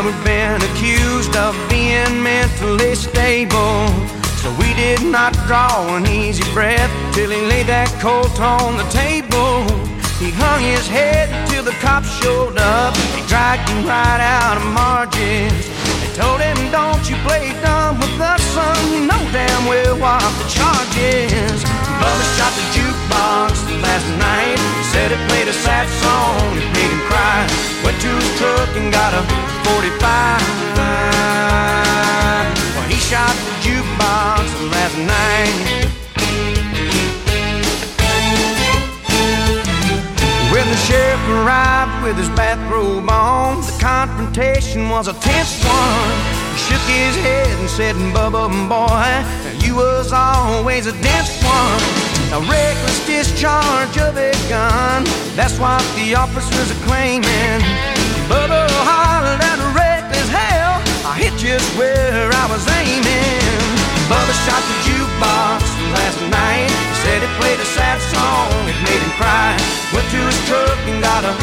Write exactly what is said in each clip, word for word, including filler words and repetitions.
we've been accused of being mentally stable. So we did not draw an easy breath till he laid that Colt on the table. He hung his head till the cops showed up. They dragged him right out of Marge's. They told him, don't you play dumb with us, son. You know damn well what the charge is. Bubba shot the jukebox last night. Said it played a sad song, it made him cry. Went to his truck and got a forty-five. Well, he shot the jukebox last night. When the sheriff arrived with his bathrobe on, the confrontation was a tense one. He shook his head and said, Bubba, boy, you was always a dense one. A reckless discharge of a gun, that's what the officers are claiming. Bubba hollered at a reckless hell, I hit just where I was aiming. Bubba shot the jukebox last night. Said it played a sad song, it made him cry. Went to his truck and got a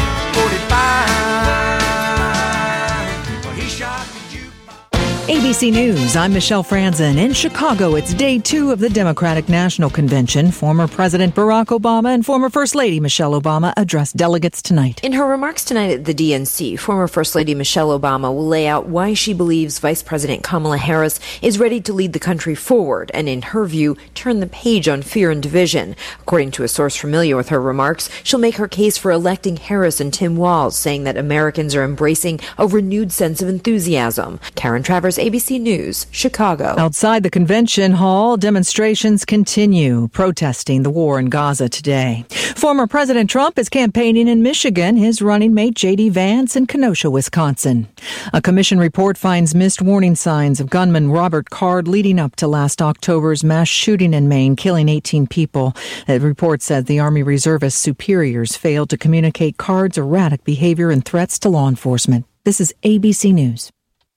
forty-five. Well, he shot the jukebox. A B C News, I'm Michelle Franzen. In Chicago, it's day two of the Democratic National Convention. Former President Barack Obama and former First Lady Michelle Obama address delegates tonight. In her remarks tonight at the D N C, former First Lady Michelle Obama will lay out why she believes Vice President Kamala Harris is ready to lead the country forward and, in her view, turn the page on fear and division. According to a source familiar with her remarks, she'll make her case for electing Harris and Tim Walz, saying that Americans are embracing a renewed sense of enthusiasm. Karen Travers, A B C News, Chicago. Outside the convention hall, demonstrations continue, protesting the war in Gaza today. Former President Trump is campaigning in Michigan, his running mate J D Vance in Kenosha, Wisconsin. A commission report finds missed warning signs of gunman Robert Card leading up to last October's mass shooting in Maine, killing eighteen people. The report said the Army Reservist superiors failed to communicate Card's erratic behavior and threats to law enforcement. This is A B C News.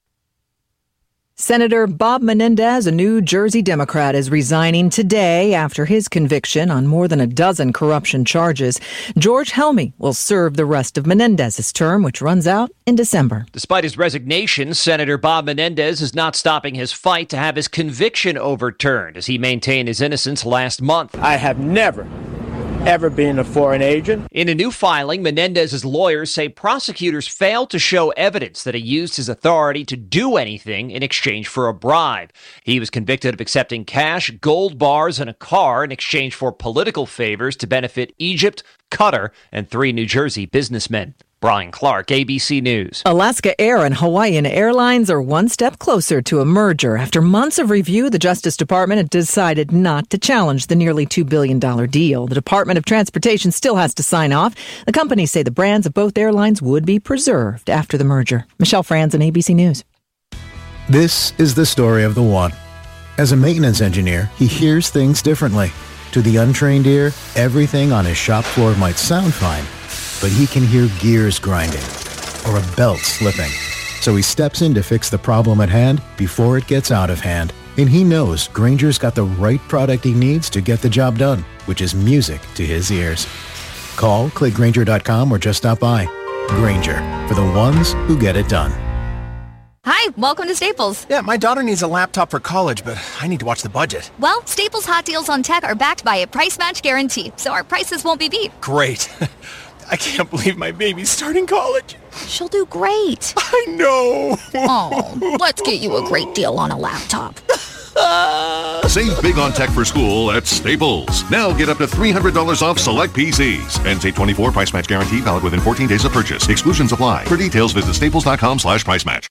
Senator Bob Menendez, a New Jersey Democrat, is resigning today after his conviction on more than a dozen corruption charges. George Helmy will serve the rest of Menendez's term, which runs out in December. Despite his resignation, Senator Bob Menendez is not stopping his fight to have his conviction overturned as he maintained his innocence last month. I have never ever been a foreign agent. In a new filing, Menendez's lawyers say prosecutors failed to show evidence that he used his authority to do anything in exchange for a bribe. He was convicted of accepting cash, gold bars, and a car in exchange for political favors to benefit Egypt, Qatar, and three New Jersey businessmen. Brian Clark, A B C News. Alaska Air and Hawaiian Airlines are one step closer to a merger. After months of review, the Justice Department had decided not to challenge the nearly two billion dollars deal. The Department of Transportation still has to sign off. The companies say the brands of both airlines would be preserved after the merger. Michelle Franzen, A B C News. This is the story of the one. As a maintenance engineer, he hears things differently. To the untrained ear, everything on his shop floor might sound fine, but he can hear gears grinding or a belt slipping. So he steps in to fix the problem at hand before it gets out of hand. And he knows Grainger's got the right product he needs to get the job done, which is music to his ears. Call, click Grainger dot com, or just stop by. Grainger, for the ones who get it done. Hi, welcome to Staples. Yeah, my daughter needs a laptop for college, but I need to watch the budget. Well, Staples Hot Deals on tech are backed by a price match guarantee, so our prices won't be beat. Great. I can't believe my baby's starting college. She'll do great. I know. Oh, let's get you a great deal on a laptop. Save big on tech for school at Staples. Now get up to three hundred dollars off select P Cs. N C twenty-four price match guarantee valid within fourteen days of purchase. Exclusions apply. For details, visit staples dot com slash price match.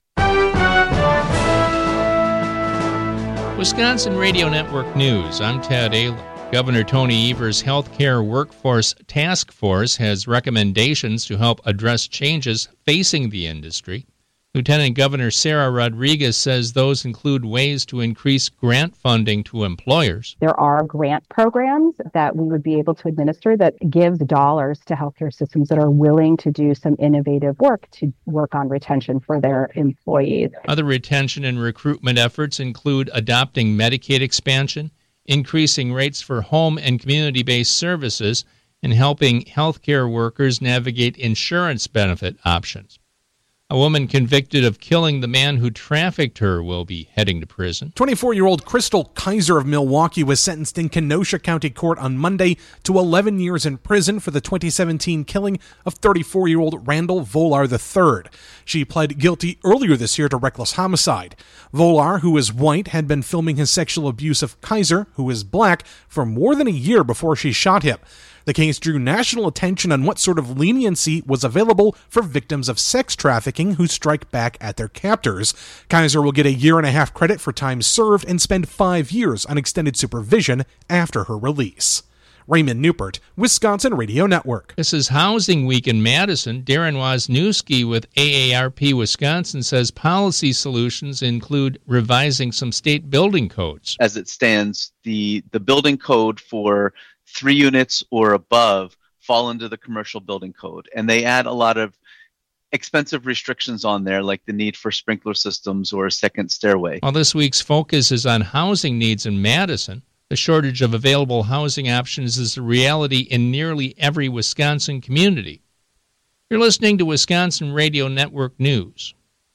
Wisconsin Radio Network News. I'm Ted Ayler. Governor Tony Evers' Healthcare Workforce Task Force has recommendations to help address changes facing the industry. Lieutenant Governor Sarah Rodriguez says those include ways to increase grant funding to employers. There are grant programs that we would be able to administer that gives dollars to healthcare systems that are willing to do some innovative work to work on retention for their employees. Other retention and recruitment efforts include adopting Medicaid expansion, increasing rates for home and community-based services, and helping healthcare workers navigate insurance benefit options. A woman convicted of killing the man who trafficked her will be heading to prison. twenty-four-year-old Crystal Kaiser of Milwaukee was sentenced in Kenosha County Court on Monday to eleven years in prison for the twenty seventeen killing of thirty-four-year-old Randall Volar the third. She pled guilty earlier this year to reckless homicide. Volar, who is white, had been filming his sexual abuse of Kaiser, who is black, for more than a year before she shot him. The case drew national attention on what sort of leniency was available for victims of sex trafficking who strike back at their captors. Kaiser will get a year and a half credit for time served and spend five years on extended supervision after her release. Raymond Newport, Wisconsin Radio Network. This is Housing Week in Madison. Darren Wozniewski with A A R P Wisconsin says policy solutions include revising some state building codes. As it stands, the, the building code for three units or above fall into the commercial building code. And they add a lot of expensive restrictions on there, like the need for sprinkler systems or a second stairway. Well, this week's focus is on housing needs in Madison. The shortage of available housing options is a reality in nearly every Wisconsin community. You're listening to Wisconsin Radio Network News.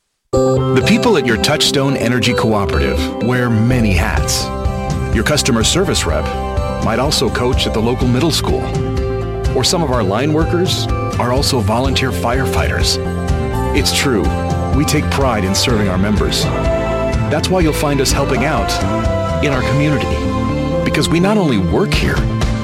The people at your Touchstone Energy Cooperative wear many hats. Your customer service rep might also coach at the local middle school. Or some of our line workers are also volunteer firefighters. It's true, we take pride in serving our members. That's why you'll find us helping out in our community. Because we not only work here,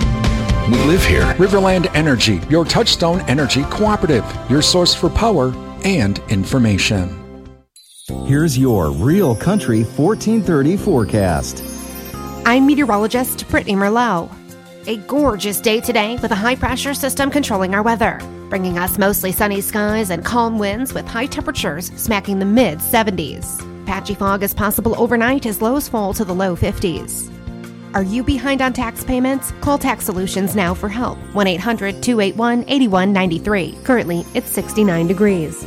we live here. Riverland Energy, your Touchstone Energy Cooperative, your source for power and information. Here's your Real Country fourteen thirty forecast. I'm meteorologist Brittany Merlot. A gorgeous day today with a high-pressure system controlling our weather, bringing us mostly sunny skies and calm winds with high temperatures smacking the mid seventies. Patchy fog is possible overnight as lows fall to the low fifties. Are you behind on tax payments? Call Tax Solutions now for help. one eight hundred two eight one eight one nine three. Currently, it's sixty-nine degrees.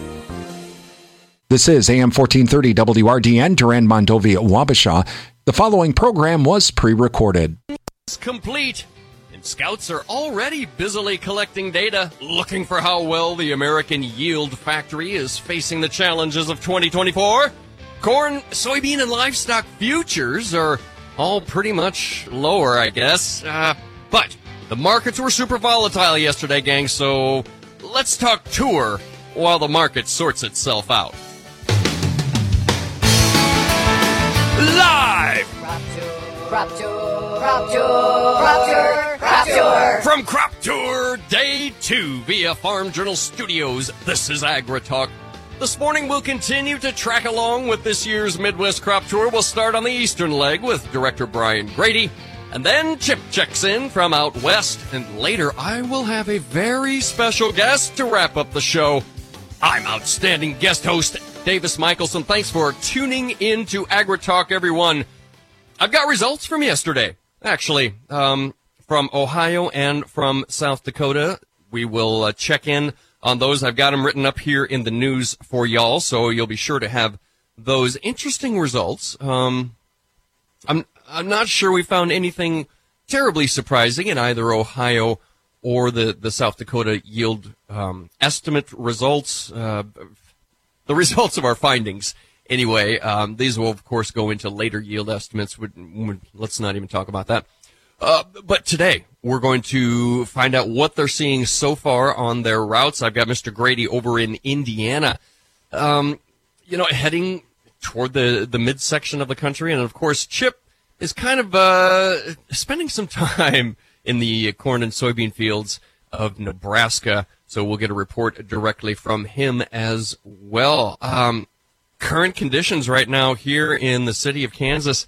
This is A M fourteen thirty W R D N, Duran Mondovia, Wabasha. The following program was pre-recorded. It's complete, and scouts are already busily collecting data, looking for how well the American Yield Factory is facing the challenges of twenty twenty-four. Corn, soybean, and livestock futures are all pretty much lower, I guess. Uh, but the markets were super volatile yesterday, gang, so let's talk tour while the market sorts itself out. Live! Crop Tour, Crop Tour, Crop Tour, Crop Tour, Crop Tour. From Crop Tour Day two via Farm Journal Studios, this is AgriTalk. This morning we'll continue to track along with this year's Midwest Crop Tour. We'll start on the eastern leg with Director Brian Grady, and then Chip checks in from out west, and later I will have a very special guest to wrap up the show. I'm outstanding guest host Davis Michelson. Thanks for tuning in to AgriTalk, everyone. I've got results from yesterday, actually, um, from Ohio and from South Dakota. We will uh, check in on those. I've got them written up here in the news for y'all, so you'll be sure to have those interesting results. Um, I'm I'm not sure we found anything terribly surprising in either Ohio or the, the South Dakota yield um, estimate results. Uh, the results of our findings, anyway. Um, these will, of course, go into later yield estimates. Would, would, let's not even talk about that. Uh, but today, we're going to find out what they're seeing so far on their routes. I've got Mister Grady over in Indiana, um, you know, heading toward the, the midsection of the country. And, of course, Chip is kind of uh, spending some time in the corn and soybean fields of Nebraska. So we'll get a report directly from him as well. Um, current conditions right now here in the city of Kansas,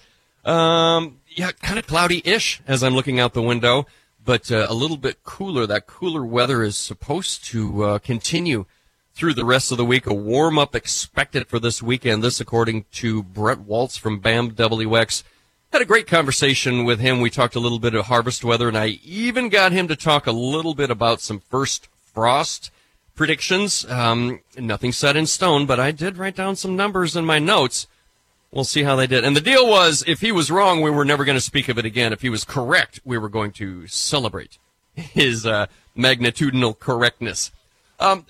um, yeah, kind of cloudy-ish as I'm looking out the window, but uh, a little bit cooler. That cooler weather is supposed to uh, continue through the rest of the week. A warm-up expected for this weekend. This according to Brett Waltz from B A M W X. Had a great conversation with him. We talked a little bit of harvest weather, and I even got him to talk a little bit about some first frost predictions. Um, nothing set in stone, but I did write down some numbers in my notes. We'll see how they did. And the deal was, if he was wrong, we were never going to speak of it again. If he was correct, we were going to celebrate his uh, magnitudinal correctness. Um,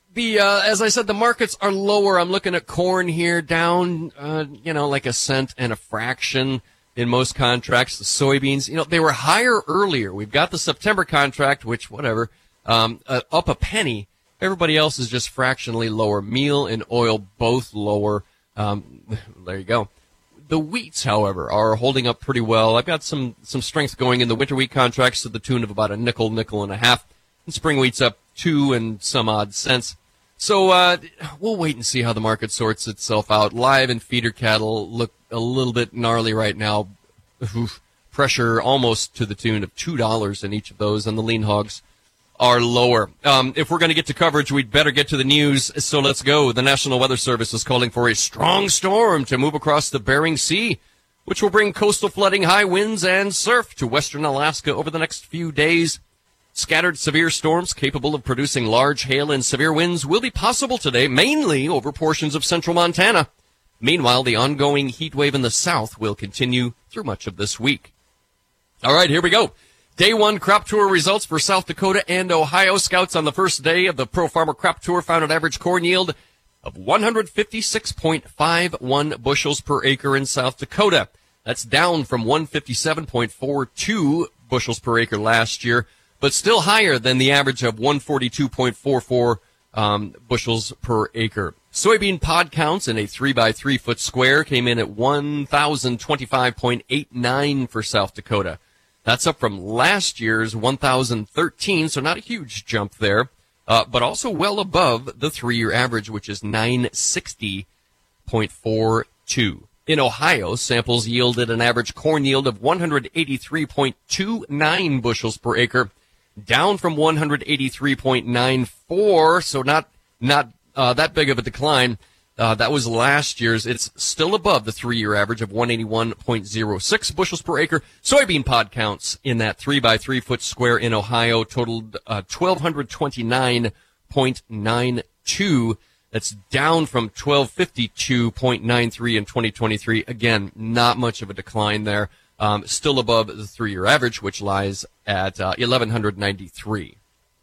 The uh, as I said, the markets are lower. I'm looking at corn here down, uh, you know, like a cent and a fraction in most contracts. The soybeans, you know, they were higher earlier. We've got the September contract, which whatever, um, uh, up a penny. Everybody else is just fractionally lower. Meal and oil both lower. Um, there you go. The wheats, however, are holding up pretty well. I've got some some strength going in the winter wheat contracts to the tune of about a nickel, nickel and a half. And spring wheat's up two and some odd cents. So uh, we'll wait and see how the market sorts itself out. Live and feeder cattle look a little bit gnarly right now. Oof, pressure almost to the tune of two dollars in each of those, and the lean hogs are lower. Um, if we're going to get to coverage, we'd better get to the news. So let's go. The National Weather Service is calling for a strong storm to move across the Bering Sea, which will bring coastal flooding, high winds, and surf to western Alaska over the next few days. Scattered severe storms capable of producing large hail and severe winds will be possible today, mainly over portions of central Montana. Meanwhile, the ongoing heat wave in the south will continue through much of this week. All right, here we go. Day one crop tour results for South Dakota and Ohio. Scouts on the first day of the Pro Farmer Crop Tour found an average corn yield of one hundred fifty-six point five one bushels per acre in South Dakota. That's down from one hundred fifty-seven point four two bushels per acre last year, but still higher than the average of one hundred forty-two point four four um, bushels per acre. Soybean pod counts in a three by three foot square came in at one thousand twenty-five point eight nine for South Dakota. That's up from last year's one thousand thirteen, so not a huge jump there, uh, but also well above the three-year average, which is nine hundred sixty point four two. In Ohio, samples yielded an average corn yield of one hundred eighty-three point two nine bushels per acre, down from one hundred eighty-three point nine four, so not not uh, that big of a decline. Uh, that was last year's. It's still above the three-year average of one hundred eighty-one point zero six bushels per acre. Soybean pod counts in that three by three foot square in Ohio totaled uh, one thousand two hundred twenty-nine point nine two. That's down from one thousand two hundred fifty-two point nine three in twenty twenty-three. Again, not much of a decline there. Um, still above the three-year average, which lies at uh, one thousand one hundred ninety-three.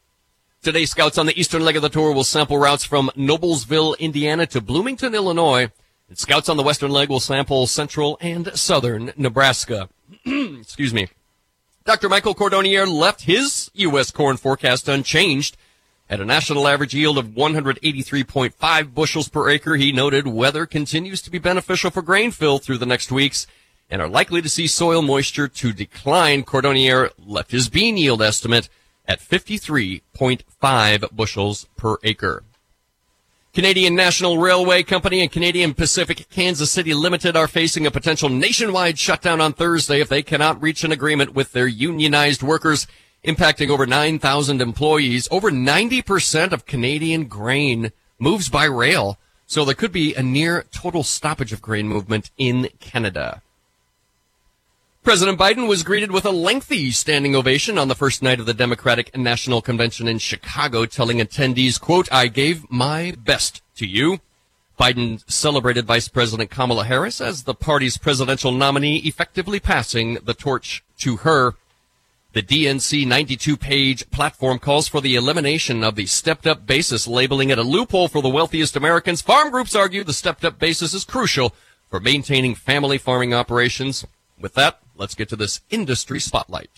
Today, scouts on the eastern leg of the tour will sample routes from Noblesville, Indiana to Bloomington, Illinois. And scouts on the western leg will sample central and southern Nebraska. Excuse me. Doctor Michael Cordonnier left his U S corn forecast unchanged. At a national average yield of one hundred eighty-three point five bushels per acre, he noted weather continues to be beneficial for grain fill through the next weeks and are likely to see soil moisture to decline. Cordonnier left his bean yield estimate at fifty-three point five bushels per acre. Canadian National Railway Company and Canadian Pacific Kansas City Limited are facing a potential nationwide shutdown on Thursday if they cannot reach an agreement with their unionized workers, impacting over nine thousand employees. Over ninety percent of Canadian grain moves by rail, so there could be a near total stoppage of grain movement in Canada. President Biden was greeted with a lengthy standing ovation on the first night of the Democratic National Convention in Chicago, telling attendees, quote, "I gave my best to you." Biden celebrated Vice President Kamala Harris as the party's presidential nominee, effectively passing the torch to her. The D N C ninety-two page platform calls for the elimination of the stepped-up basis, labeling it a loophole for the wealthiest Americans. Farm groups argue the stepped-up basis is crucial for maintaining family farming operations. With that, let's get to this industry spotlight.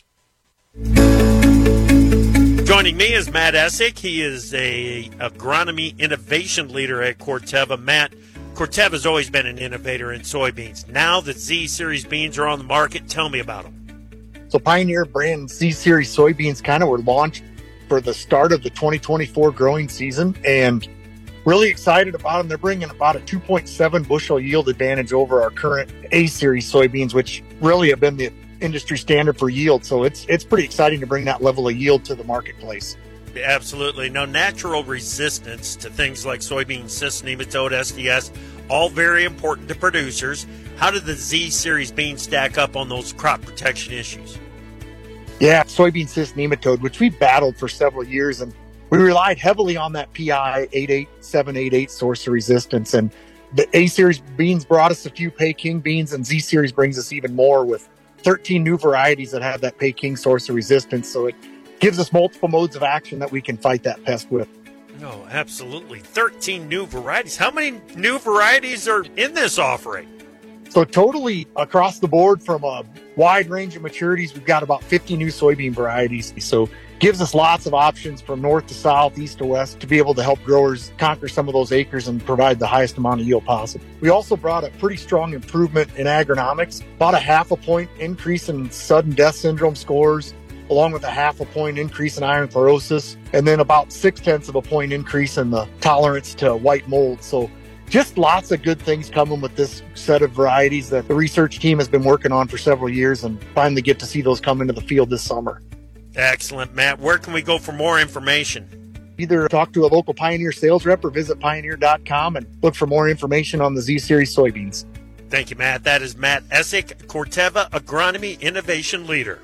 Joining me is Matt Essick. He is a agronomy innovation leader at Corteva. Matt, Corteva has always been an innovator in soybeans. Now that Z-Series beans are on the market, tell me about them. So Pioneer brand Z-Series soybeans kind of were launched for the start of the twenty twenty-four growing season, and really excited about them. They're bringing about a two point seven bushel yield advantage over our current A-Series soybeans, which really have been the industry standard for yield. So it's it's pretty exciting to bring that level of yield to the marketplace. Absolutely. Now, natural resistance to things like soybean cyst, nematode, S D S, all very important to producers. How did the Z-Series beans stack up on those crop protection issues? Yeah, soybean cyst nematode, which we battled for several years, and we relied heavily on that P I eight eight seven eight eight source of resistance. And the A-Series beans brought us a few Peking beans, and Z-Series brings us even more with thirteen new varieties that have that Peking source of resistance. So it gives us multiple modes of action that we can fight that pest with. Oh, absolutely. thirteen new varieties. How many new varieties are in this offering? So totally across the board from a wide range of maturities, we've got about fifty new soybean varieties. So gives us lots of options from north to south, east to west to be able to help growers conquer some of those acres and provide the highest amount of yield possible. We also brought a pretty strong improvement in agronomics, about a half a point increase in sudden death syndrome scores, along with a half a point increase in iron chlorosis, and then about six tenths of a point increase in the tolerance to white mold. So just lots of good things coming with this set of varieties that the research team has been working on for several years, and finally get to see those come into the field this summer. Excellent, Matt. Where can we go for more information? Either talk to a local Pioneer sales rep or visit pioneer dot com and look for more information on the Z-Series soybeans. Thank you, Matt. That is Matt Essick, Corteva Agronomy Innovation Leader.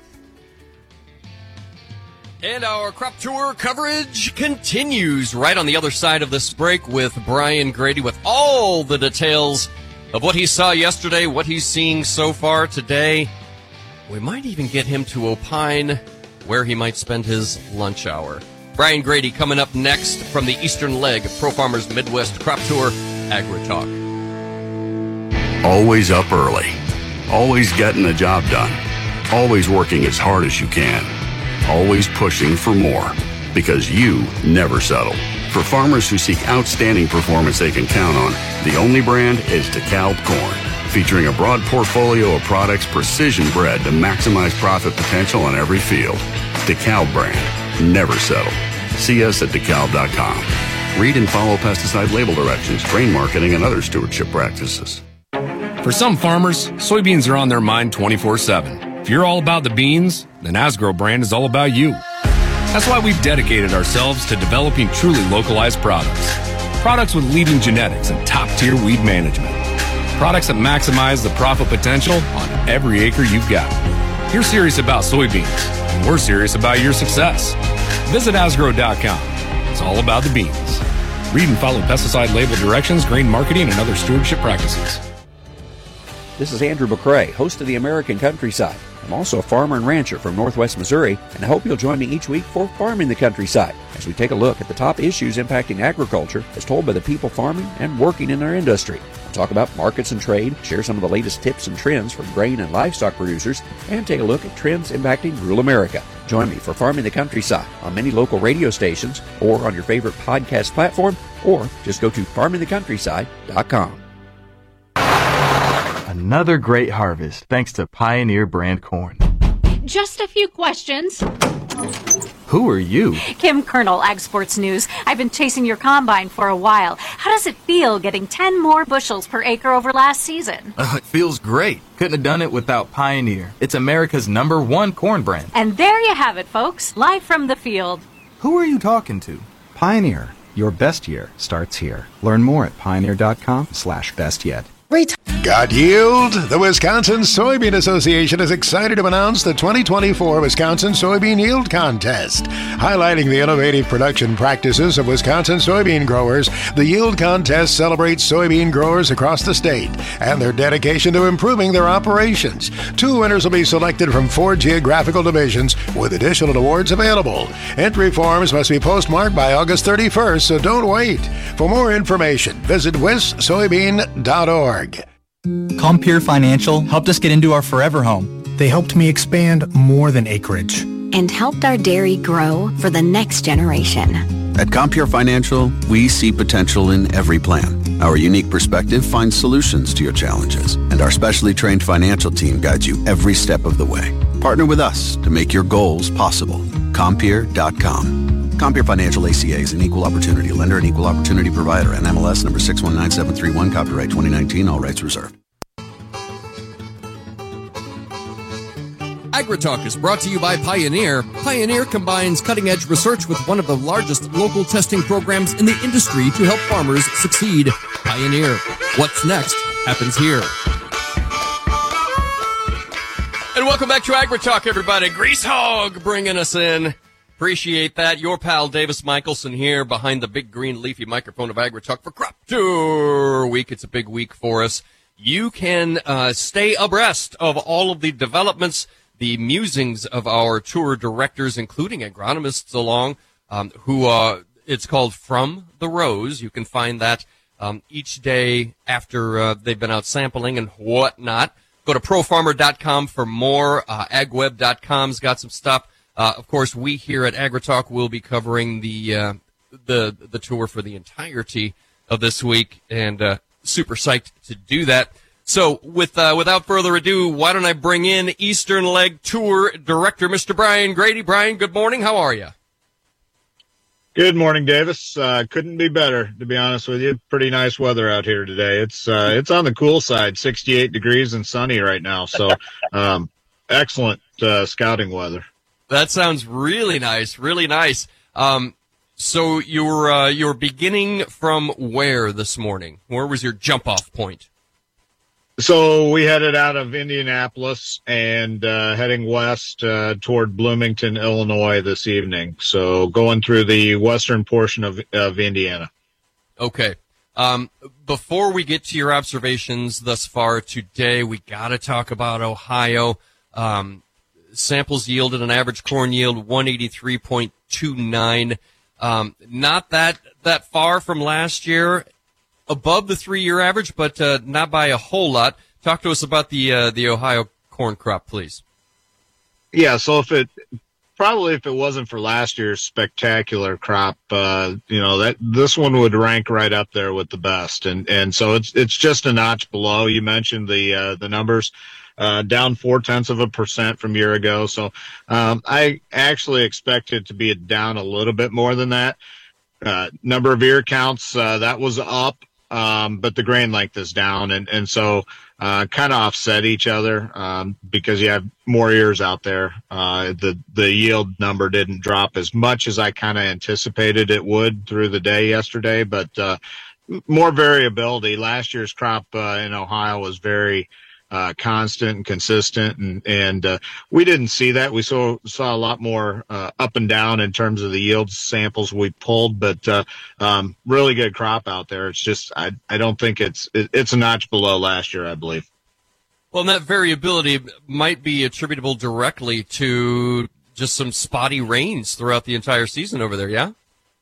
And our crop tour coverage continues right on the other side of this break with Brian Grady with all the details of what he saw yesterday, what he's seeing so far today. We might even get him to opine where he might spend his lunch hour. Brian Grady coming up next from the Eastern Leg of Pro Farmers Midwest Crop Tour AgriTalk. Always up early. Always getting the job done. Always working as hard as you can. Always pushing for more, because you never settle. For farmers who seek outstanding performance they can count on, the only brand is DeKalb Corn, featuring a broad portfolio of products precision bred to maximize profit potential on every field. DeKalb brand, never settle. See us at DeKalb dot com. Read and follow pesticide label directions, grain marketing, and other stewardship practices. For some farmers, soybeans are on their mind twenty-four seven. If you're all about the beans, then Asgrow brand is all about you. That's why we've dedicated ourselves to developing truly localized products. Products with leading genetics and top-tier weed management. Products that maximize the profit potential on every acre you've got. You're serious about soybeans, and we're serious about your success. Visit Asgrow dot com. It's all about the beans. Read and follow pesticide label directions, grain marketing, and other stewardship practices. This is Andrew McCrae, host of the American Countryside. I'm also a farmer and rancher from Northwest Missouri, and I hope you'll join me each week for Farming the Countryside, as we take a look at the top issues impacting agriculture as told by the people farming and working in our industry. We'll talk about markets and trade, share some of the latest tips and trends from grain and livestock producers, and take a look at trends impacting rural America. Join me for Farming the Countryside on many local radio stations or on your favorite podcast platform, or just go to farming the countryside dot com. Another great harvest thanks to Pioneer brand corn. Just a few questions. Who are you? Kim Kernel, Ag Sports News. I've been chasing your combine for a while. How does it feel getting ten more bushels per acre over last season? Uh, it feels great. Couldn't have done it without Pioneer. It's America's number one corn brand. And there you have it, folks. Live from the field. Who are you talking to? Pioneer. Your best year starts here. Learn more at pioneer dot com slash best yet. Got yield? The Wisconsin Soybean Association is excited to announce the twenty twenty-four Wisconsin Soybean Yield Contest. Highlighting the innovative production practices of Wisconsin soybean growers, the Yield Contest celebrates soybean growers across the state and their dedication to improving their operations. Two winners will be selected from four geographical divisions with additional awards available. Entry forms must be postmarked by August thirty-first, so don't wait. For more information, visit wis soybean dot org. Compeer Financial helped us get into our forever home. They helped me expand more than acreage. And helped our dairy grow for the next generation. At Compeer Financial, we see potential in every plan. Our unique perspective finds solutions to your challenges, and our specially trained financial team guides you every step of the way. Partner with us to make your goals possible. Compeer dot com. Compeer Financial A C A is an equal opportunity lender and equal opportunity provider, and M L S number six one nine seven three one, copyright twenty nineteen, all rights reserved. AgriTalk is brought to you by Pioneer. Pioneer combines cutting-edge research with one of the largest local testing programs in the industry to help farmers succeed. Pioneer. What's next happens here. And welcome back to AgriTalk, everybody. Grease Hog bringing us in. Appreciate that. Your pal Davis Michelson here behind the big green leafy microphone of AgriTalk for Crop Tour Week. It's a big week for us. You can uh, stay abreast of all of the developments, the musings of our tour directors, including agronomists along, um, who uh, it's called From the Rows. You can find that um, each day after uh, they've been out sampling and whatnot. Go to pro farmer dot com for more. Uh, ag web dot com's got some stuff. Uh, of course, we here at AgriTalk will be covering the uh, the the tour for the entirety of this week, and uh, super psyched to do that. So, with uh, without further ado, why don't I bring in Eastern Leg Tour Director, Mister Brian Grady. Brian, good morning. How are you? Good morning, Davis. Uh, couldn't be better, to be honest with you. Pretty nice weather out here today. It's uh, it's on the cool side, sixty-eight degrees and sunny right now. So, um, excellent uh, scouting weather. That sounds really nice, really nice. Um, so you're uh, you're beginning from where this morning? Where was your jump off point? So we headed out of Indianapolis and uh, heading west uh, toward Bloomington, Illinois this evening. So going through the western portion of, of Indiana. Okay. Um, before we get to your observations thus far today, we got to talk about Ohio. Um, samples yielded an average corn yield one eighty-three point two nine. Um, not that that far from last year. Above the three-year average, but uh, not by a whole lot. Talk to us about the uh, the Ohio corn crop, please. Yeah, so if it probably if it wasn't for last year's spectacular crop, uh, you know that this one would rank right up there with the best, and and so it's it's just a notch below. You mentioned the uh, the numbers. Uh, down four tenths of a percent from a year ago. So um, I actually expected to be down a little bit more than that. Uh, number of ear counts, uh, that was up. Um, but the grain length is down, and, and so uh, kind of offset each other um, because you have more ears out there. Uh, the the yield number didn't drop as much as I kind of anticipated it would through the day yesterday, but uh, more variability. Last year's crop uh, in Ohio was very uh, constant and consistent, and and uh, we didn't see that. We saw saw a lot more uh, up and down in terms of the yield samples we pulled, but uh, um, really good crop out there. It's just I I don't think it's it, it's a notch below last year, I believe. Well, and that variability might be attributable directly to just some spotty rains throughout the entire season over there. Yeah.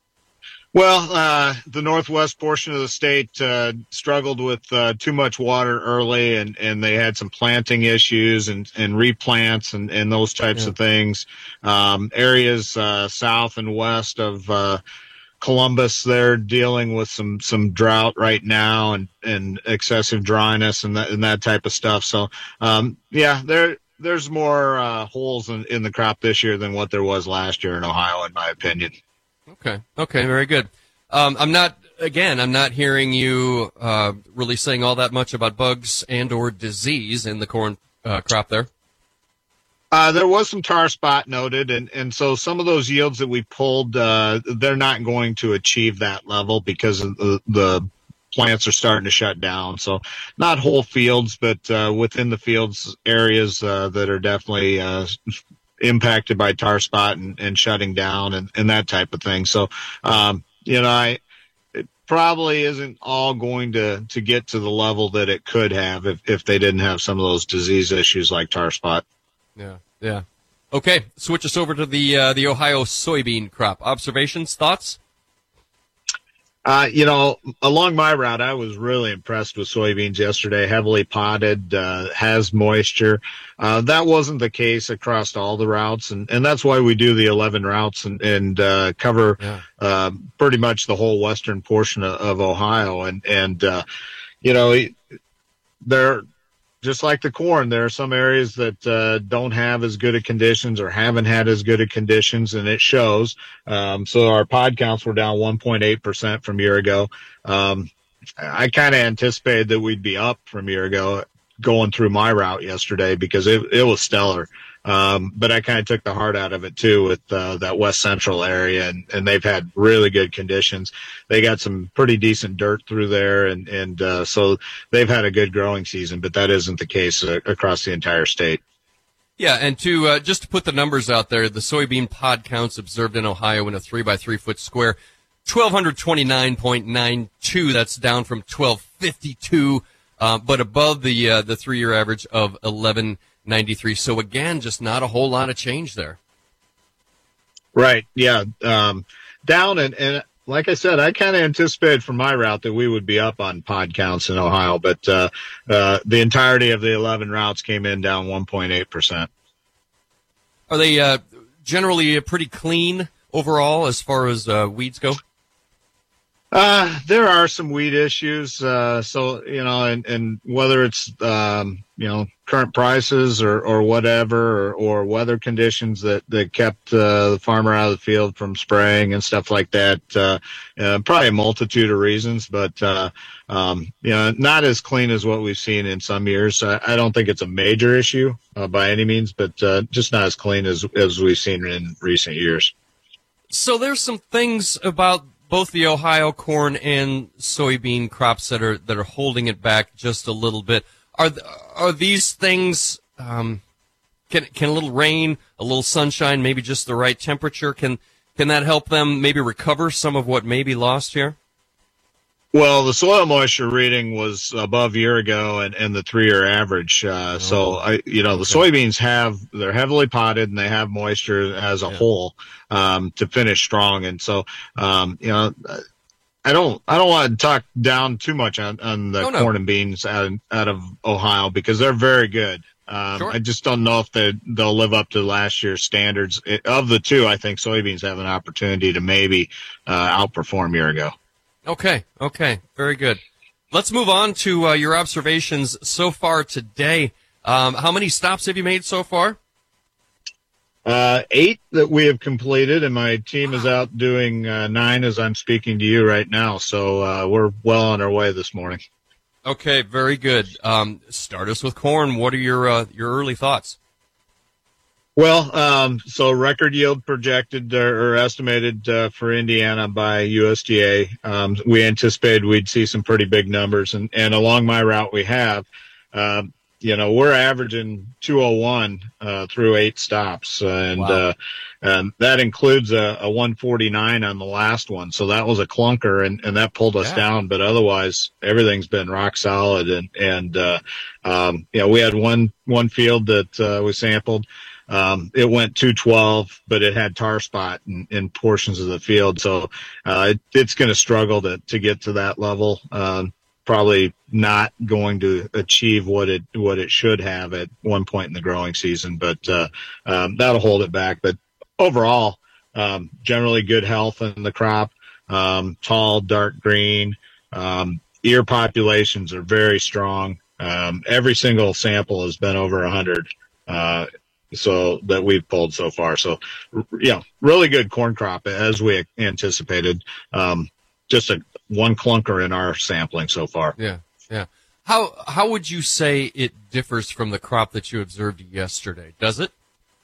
Well, uh, the northwest portion of the state uh, struggled with uh, too much water early, and, and they had some planting issues and, and replants and, and those types yeah. of things. Um, areas uh, south and west of uh, Columbus, they're dealing with some, some drought right now and, and excessive dryness and that, and that type of stuff. So, um, yeah, there there's more uh, holes in, in the crop this year than what there was last year in Ohio, in my opinion. Okay. Okay. Very good. Um, I'm not, again, I'm not hearing you uh, really saying all that much about bugs and or disease in the corn uh, crop there. Uh, there was some tar spot noted, and, and so some of those yields that we pulled, uh, they're not going to achieve that level because of the, the plants are starting to shut down. So not whole fields, but uh, within the fields areas uh, that are definitely uh, impacted by tar spot and, and shutting down and, and that type of thing. So, um, you know, I, it probably isn't all going to, to get to the level that it could have if, if they didn't have some of those disease issues like tar spot. Yeah. Yeah. Okay. Switch us over to the, uh, the Ohio soybean crop. Observations, thoughts? Uh, you know, along my route, I was really impressed with soybeans yesterday. Heavily potted, uh, has moisture. Uh, that wasn't the case across all the routes, and, and that's why we do the eleven routes and, and uh, cover yeah. uh, pretty much the whole western portion of, of Ohio. And, and uh, you know, they're just like the corn. There are some areas that uh, don't have as good of conditions or haven't had as good of conditions, and it shows. Um, so our pod counts were down one point eight percent from a year ago. Um, I kind of anticipated that we'd be up from a year ago going through my route yesterday because it, it was stellar. Um, but I kind of took the heart out of it too with uh, that west central area, and, and they've had really good conditions. They got some pretty decent dirt through there, and, and uh, so they've had a good growing season, but that isn't the case uh, across the entire state. Yeah, and to uh, just to put the numbers out there, the soybean pod counts observed in Ohio in a three by three foot square, twelve twenty-nine point nine two. That's down from twelve fifty-two, uh, but above the uh, the three year average of eleven ninety-three. So again, just not a whole lot of change there. Right. Yeah. Um, down and, and like I said, I kind of anticipated from my route that we would be up on pod counts in Ohio, but uh, uh, the entirety of the eleven routes came in down one point eight percent. Are they uh, generally pretty clean overall as far as uh, weeds go? Uh, there are some weed issues. Uh, so, you know, and, and whether it's, um, you know, current prices or, or whatever, or, or weather conditions that, that kept, uh, the farmer out of the field from spraying and stuff like that. Uh, uh probably a multitude of reasons, but, uh, um, you know, not as clean as what we've seen in some years. I, I don't think it's a major issue, uh, by any means, but, uh, just not as clean as, as we've seen in recent years. So there's some things about both the Ohio corn and soybean crops that are that are holding it back just a little bit. Are are these things? Um, can can a little rain, a little sunshine, maybe just the right temperature, can can that help them maybe recover some of what may be lost here? Well, the soil moisture reading was above year ago and, and the three-year average. Uh, oh, so, I, you know, the okay. soybeans have, they're heavily potted and they have moisture as a yeah. whole, um, to finish strong. And so, um, you know, I don't, I don't want to talk down too much on, on the oh, no. corn and beans out, out of Ohio because they're very good. Um, sure. I just don't know if they, they'll live up to last year's standards. It, of the two, I think soybeans have an opportunity to maybe, uh, outperform year ago. Okay, okay, very good. Let's move on to uh, your observations so far today. Um, how many stops have you made so far? Uh, eight that we have completed, and my team is out doing uh, nine as I'm speaking to you right now. So uh, we're well on our way this morning. Okay, very good. Um, start us with corn. What are your uh, your early thoughts? Well, um, so record yield projected or, or estimated uh, for Indiana by U S D A. Um, we anticipated we'd see some pretty big numbers, and, and along my route we have. Uh, you know, we're averaging two oh one uh, through eight stops, and wow. uh, and that includes a, a one forty-nine on the last one. So that was a clunker, and, and that pulled us yeah. down. But otherwise, everything's been rock solid. And and uh, um, you know, we had one one field that uh, we sampled. Um, it went two twelve, but it had tar spot in, in portions of the field. So, uh, it, it's going to struggle to, to get to that level. Um, probably not going to achieve what it, what it should have at one point in the growing season, but, uh, um, that'll hold it back. But overall, um, generally good health in the crop, um, tall, dark green, um, ear populations are very strong. Um, every single sample has been over a hundred, uh, so that we've pulled so far. So, you know, really good corn crop as we anticipated. Um, just a one clunker in our sampling so far. Yeah. Yeah. How, how would you say it differs from the crop that you observed yesterday? Does it?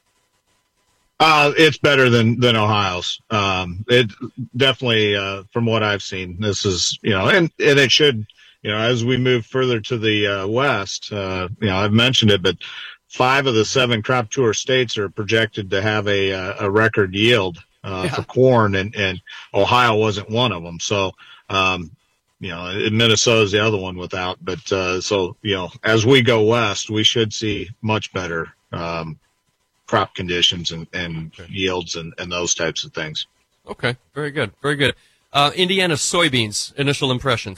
Uh, it's better than, than Ohio's. Um, it definitely, uh, from what I've seen, this is, you know, and, and it should, you know, as we move further to the, uh, West, uh, you know, I've mentioned it, but five of the seven crop tour states are projected to have a, a record yield, uh, yeah. for corn, and, and Ohio wasn't one of them. So, um, you know, Minnesota's the other one without, but, uh, so, you know, as we go West, we should see much better, um, crop conditions and, and okay. yields and, and those types of things. Okay. Very good. Very good. Uh, Indiana soybeans, initial impressions.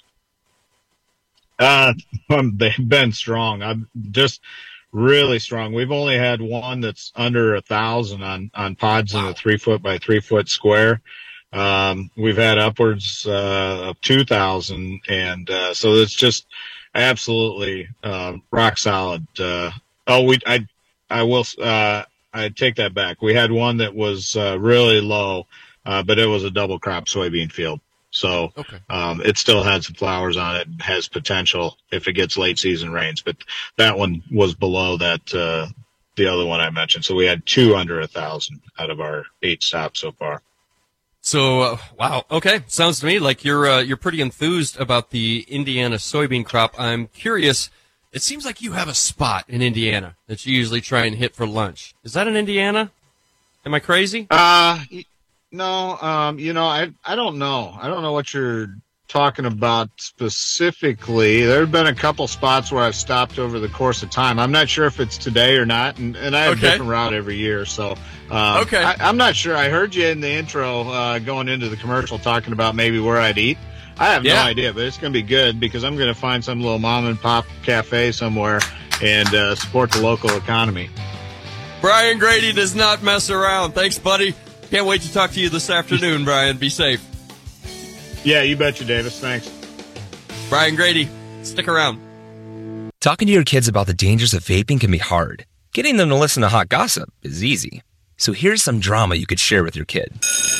Uh, um, they've been strong. I'm just really strong. We've only had one that's under a thousand on, on pods wow. in a three foot by three foot square. Um, we've had upwards, uh, of two thousand. And, uh, so it's just absolutely, uh, rock solid. Uh, oh, we, I, I will, uh, I take that back. We had one that was, uh, really low, uh, but it was a double crop soybean field. So, okay. um, it still had some flowers on it and has potential if it gets late season rains, but that one was below that, uh, the other one I mentioned. So we had two under a thousand out of our eight stops so far. So, uh, wow. Okay. Sounds to me like you're, uh, you're pretty enthused about the Indiana soybean crop. I'm curious. It seems like you have a spot in Indiana that you usually try and hit for lunch. Is that in Indiana? Am I crazy? Uh, no, um, you know, I, I don't know. I don't know what you're talking about specifically, there have been a couple spots where I've stopped over the course of time. I'm not sure if it's today or not, and, and I have Okay. a different route every year. So um, Okay. I, I'm not sure. I heard you in the intro uh, going into the commercial talking about maybe where I'd eat. I have Yeah. no idea, but it's going to be good because I'm going to find some little mom and pop cafe somewhere and uh, support the local economy. Brian Grady does not mess around. Thanks, buddy. Can't wait to talk to you this afternoon, Brian. Be safe. Yeah, you betcha, Davis. Thanks. Brian Grady, stick around. Talking to your kids about the dangers of vaping can be hard. Getting them to listen to hot gossip is easy. So here's some drama you could share with your kid.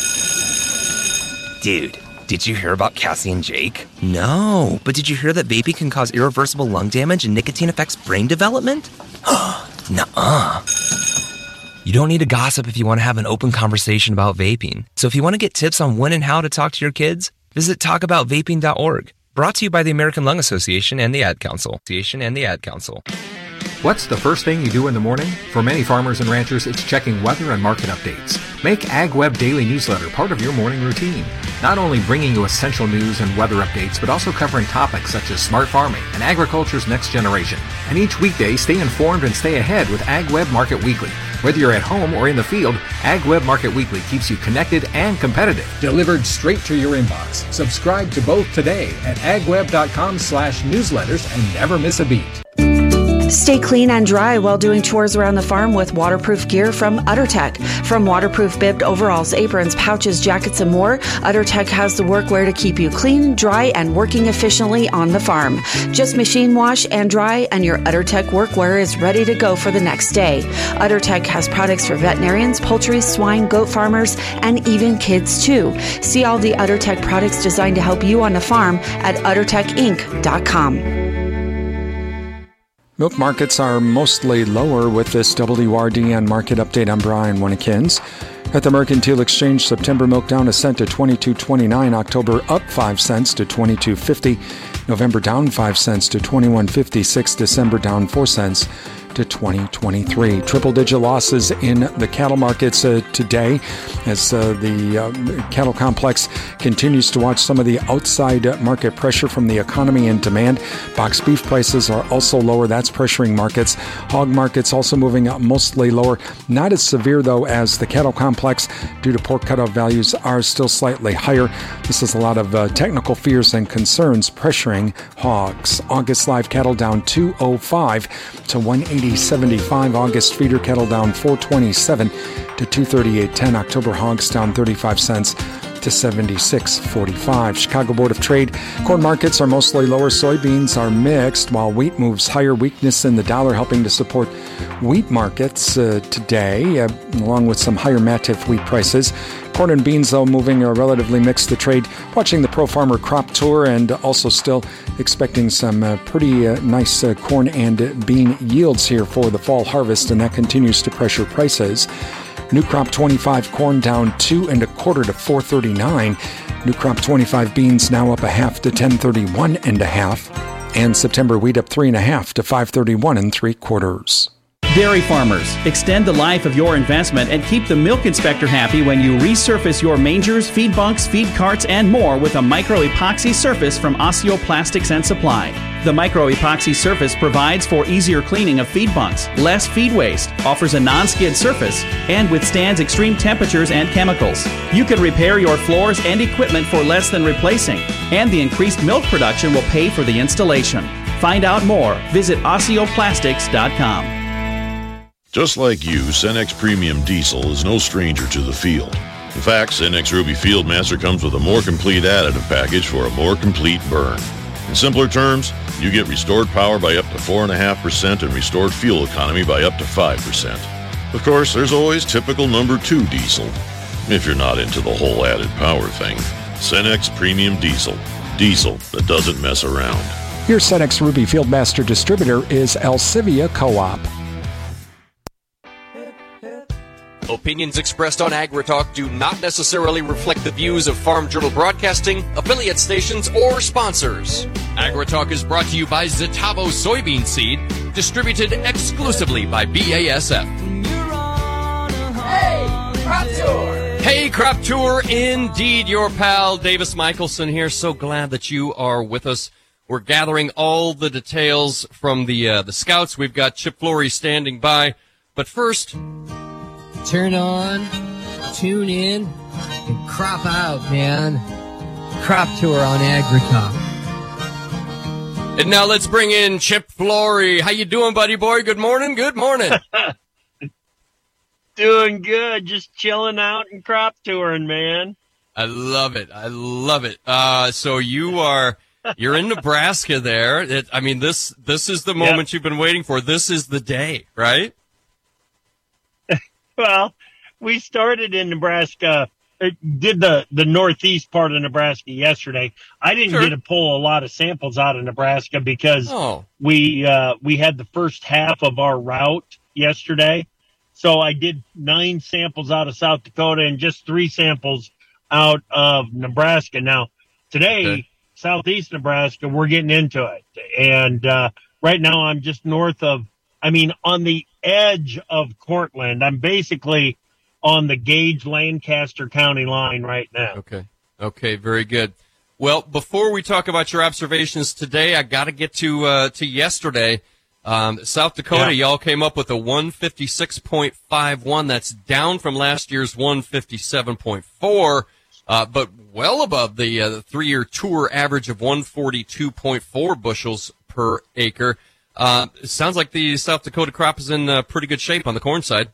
Dude, did you hear about Cassie and Jake? No, but did you hear that vaping can cause irreversible lung damage and nicotine affects brain development? Nuh-uh. You don't need to gossip if you want to have an open conversation about vaping. So if you want to get tips on when and how to talk to your kids, visit talk about vaping dot org. Brought to you by the American Lung Association and the Ad Council. Association and the Ad Council. What's the first thing you do in the morning? For many farmers and ranchers, it's checking weather and market updates. Make AgWeb Daily Newsletter part of your morning routine. Not only bringing you essential news and weather updates, but also covering topics such as smart farming and agriculture's next generation. And each weekday, stay informed and stay ahead with AgWeb Market Weekly. Whether you're at home or in the field, AgWeb Market Weekly keeps you connected and competitive. Delivered straight to your inbox. Subscribe to both today at agweb dot com slash newsletters and never miss a beat. Stay clean and dry while doing chores around the farm with waterproof gear from UtterTech. From waterproof bibbed overalls, aprons, pouches, jackets, and more, UtterTech has the workwear to keep you clean, dry, and working efficiently on the farm. Just machine wash and dry, and your UtterTech workwear is ready to go for the next day. UtterTech has products for veterinarians, poultry, swine, goat farmers, and even kids too. See all the UtterTech products designed to help you on the farm at utter tech inc dot com. Milk markets are mostly lower with this W R D N market update. I'm Brian Winnekins. At the Mercantile Exchange, September milk down a cent to twenty-two twenty-nine. October up five cents to twenty-two fifty. November down five cents to twenty-one fifty-six. December down four cents to twenty twenty-three. Triple-digit losses in the cattle markets uh, today as uh, the uh, cattle complex continues to watch some of the outside market pressure from the economy and demand. Box beef prices are also lower. That's pressuring markets. Hog markets also moving up mostly lower. Not as severe, though, as the cattle complex due to pork cutoff values are still slightly higher. This is a lot of uh, technical fears and concerns pressuring hogs. August live cattle down two oh five to one eighty seventy-five. August feeder cattle down four twenty-seven to two thirty-eight ten. October hogs down thirty-five cents to seventy-six forty-five. Chicago Board of Trade. Corn markets are mostly lower. Soybeans are mixed, while wheat moves higher. Weakness in the dollar helping to support wheat markets uh, today, uh, along with some higher Matif wheat prices. Corn and beans, though, moving uh, relatively mixed. The trade watching the Pro Farmer Crop Tour and also still expecting some uh, pretty uh, nice uh, corn and bean yields here for the fall harvest, and that continues to pressure prices. New crop twenty-five corn down two and a quarter to four thirty-nine. New crop twenty-five beans now up a half to ten thirty-one and a half. And September wheat up three and a half to five thirty-one and three quarters. Dairy farmers, extend the life of your investment and keep the milk inspector happy when you resurface your mangers, feed bunks, feed carts, and more with a micro-epoxy surface from Osseo Plastics and Supply. The micro-epoxy surface provides for easier cleaning of feed bunks, less feed waste, offers a non-skid surface, and withstands extreme temperatures and chemicals. You can repair your floors and equipment for less than replacing, and the increased milk production will pay for the installation. Find out more. Visit osseo plastics dot com. Just like you, Cenex Premium Diesel is no stranger to the field. In fact, Cenex Ruby Fieldmaster comes with a more complete additive package for a more complete burn. In simpler terms, you get restored power by up to four point five percent and restored fuel economy by up to five percent. Of course, there's always typical number two diesel, if you're not into the whole added power thing. Cenex Premium Diesel. Diesel that doesn't mess around. Your Cenex Ruby Fieldmaster distributor is Alcivia Co-op. Opinions expressed on AgriTalk do not necessarily reflect the views of Farm Journal Broadcasting, affiliate stations, or sponsors. AgriTalk is brought to you by Zetavo Soybean Seed, distributed exclusively by B A S F. Hey, Crop Tour! Hey, Crop Tour, indeed, your pal Davis Michelson here. So glad that you are with us. We're gathering all the details from the uh, the scouts. We've got Chip Flory standing by. But first, turn on, tune in, and crop out, man. Crop Tour on AgriTalk. And now let's bring in Chip Flory. How you doing, buddy boy? Good morning. Good morning. Doing good, just chilling out and crop touring, man. I love it. I love it. Uh, so you are, you're in Nebraska there. It, I mean, this, this is the moment yep. you've been waiting for. This is the day, right? Well, we started in Nebraska, did the, the northeast part of Nebraska yesterday. I didn't sure. get to pull a lot of samples out of Nebraska because oh. we, uh, we had the first half of our route yesterday. So I did nine samples out of South Dakota and just three samples out of Nebraska. Now, today, okay. southeast Nebraska, we're getting into it. And uh, right now I'm just north of, I mean, on the edge of Cortland. I'm basically on the Gage-Lancaster County line right now. Okay. Okay, very good. Well, before we talk about your observations today, I got to get to uh, to yesterday. Um, South Dakota, yeah. y'all came up with a one fifty-six point five one. That's down from last year's one fifty-seven point four, uh, but well above the, uh, the three-year tour average of one forty-two point four bushels per acre. Uh, it sounds like the South Dakota crop is in uh, pretty good shape on the corn side.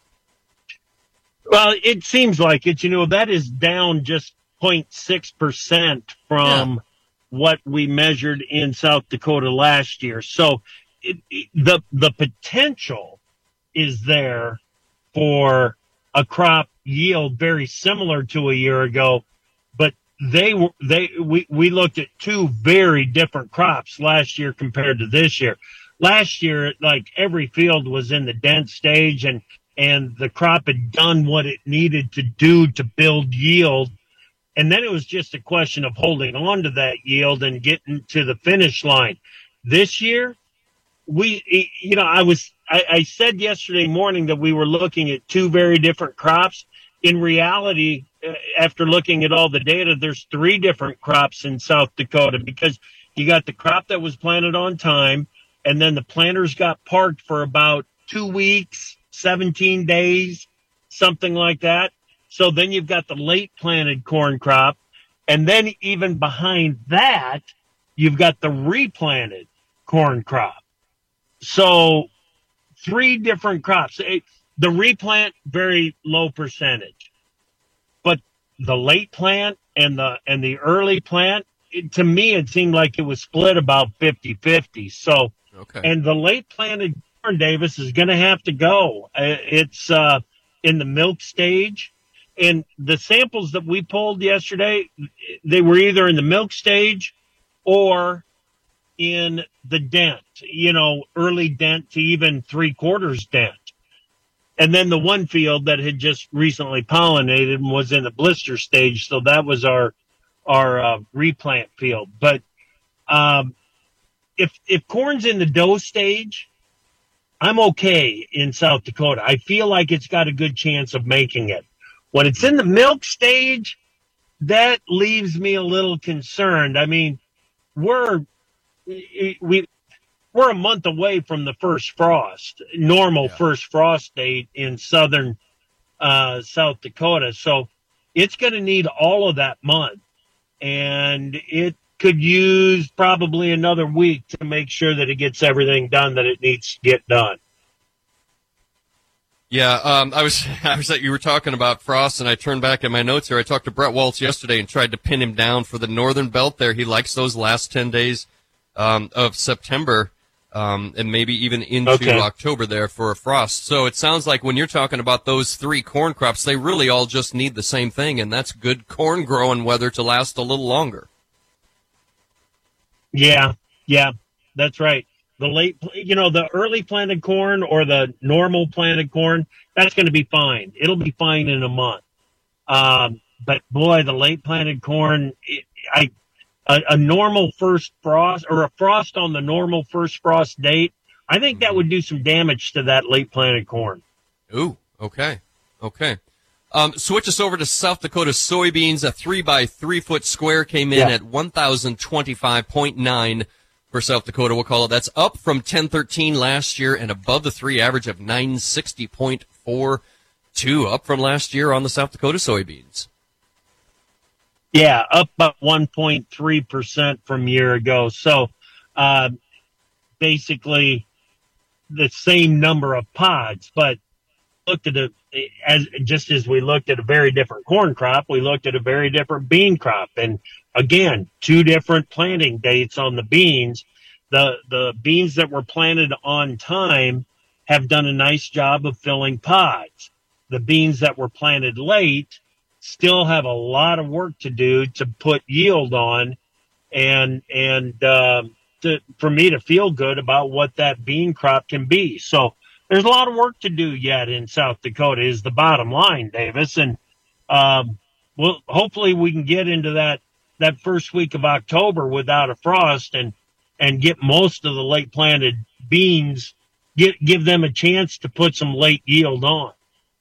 Well, it seems like it. You know, that is down just zero point six percent from yeah. what we measured in South Dakota last year. So, It, it, the the potential is there for a crop yield very similar to a year ago, but they were they we, we looked at two very different crops last year compared to this year. Last year, like every field was in the dent stage, and and the crop had done what it needed to do to build yield, and then it was just a question of holding on to that yield and getting to the finish line. This year, We, you know, I was, I, I said yesterday morning that we were looking at two very different crops. In reality, after looking at all the data, there's three different crops in South Dakota because you got the crop that was planted on time, and then the planters got parked for about two weeks, seventeen days, something like that. So then you've got the late planted corn crop, and then even behind that, you've got the replanted corn crop. So three different crops. The replant, very low percentage. But the late plant and the and the early plant, it, to me, it seemed like it was split about fifty-fifty. So, okay. And the late planted corn, Davis, is going to have to go. It's uh, in the milk stage. And the samples that we pulled yesterday, they were either in the milk stage or in the dent, you know, early dent to even three quarters dent. And then the one field that had just recently pollinated was in the blister stage. So that was our, our uh, replant field. But um, if, if corn's in the dough stage, I'm okay in South Dakota. I feel like it's got a good chance of making it. When it's in the milk stage, that leaves me a little concerned. I mean, we're, we we're a month away from the first frost, normal yeah. first frost date in southern uh, South Dakota. So it's going to need all of that month, and it could use probably another week to make sure that it gets everything done that it needs to get done. Yeah, um, I was I was that you were talking about frost, and I turned back in my notes here. I talked to Brett Waltz yesterday and tried to pin him down for the northern belt there. He likes those last ten days Um, of September, um, and maybe even into okay. October there for a frost. So it sounds like when you're talking about those three corn crops, they really all just need the same thing, and that's good corn growing weather to last a little longer. Yeah, yeah, that's right. The late, you know, the early planted corn or the normal planted corn, that's going to be fine. It'll be fine in a month. Um, but boy, the late planted corn, it, I, A, a normal first frost or a frost on the normal first frost date, I think that would do some damage to that late planted corn. Ooh, okay. Okay. Um, switch us over to South Dakota soybeans. A three by three foot square came in Yeah. at one thousand twenty-five point nine for South Dakota. We'll call it. That's up from ten thirteen last year and above the three average of nine sixty point four two, up from last year on the South Dakota soybeans. Yeah, up about one point three percent from a year ago. So, uh, basically the same number of pods, but looked at it as just as we looked at a very different corn crop, we looked at a very different bean crop. And again, two different planting dates on the beans. The, the beans that were planted on time have done a nice job of filling pods. The beans that were planted late still have a lot of work to do to put yield on and, and, um, to, for me to feel good about what that bean crop can be. So there's a lot of work to do yet in South Dakota is the bottom line, Davis. And, um, well, hopefully we can get into that, that first week of October without a frost and, and get most of the late planted beans, get, give them a chance to put some late yield on.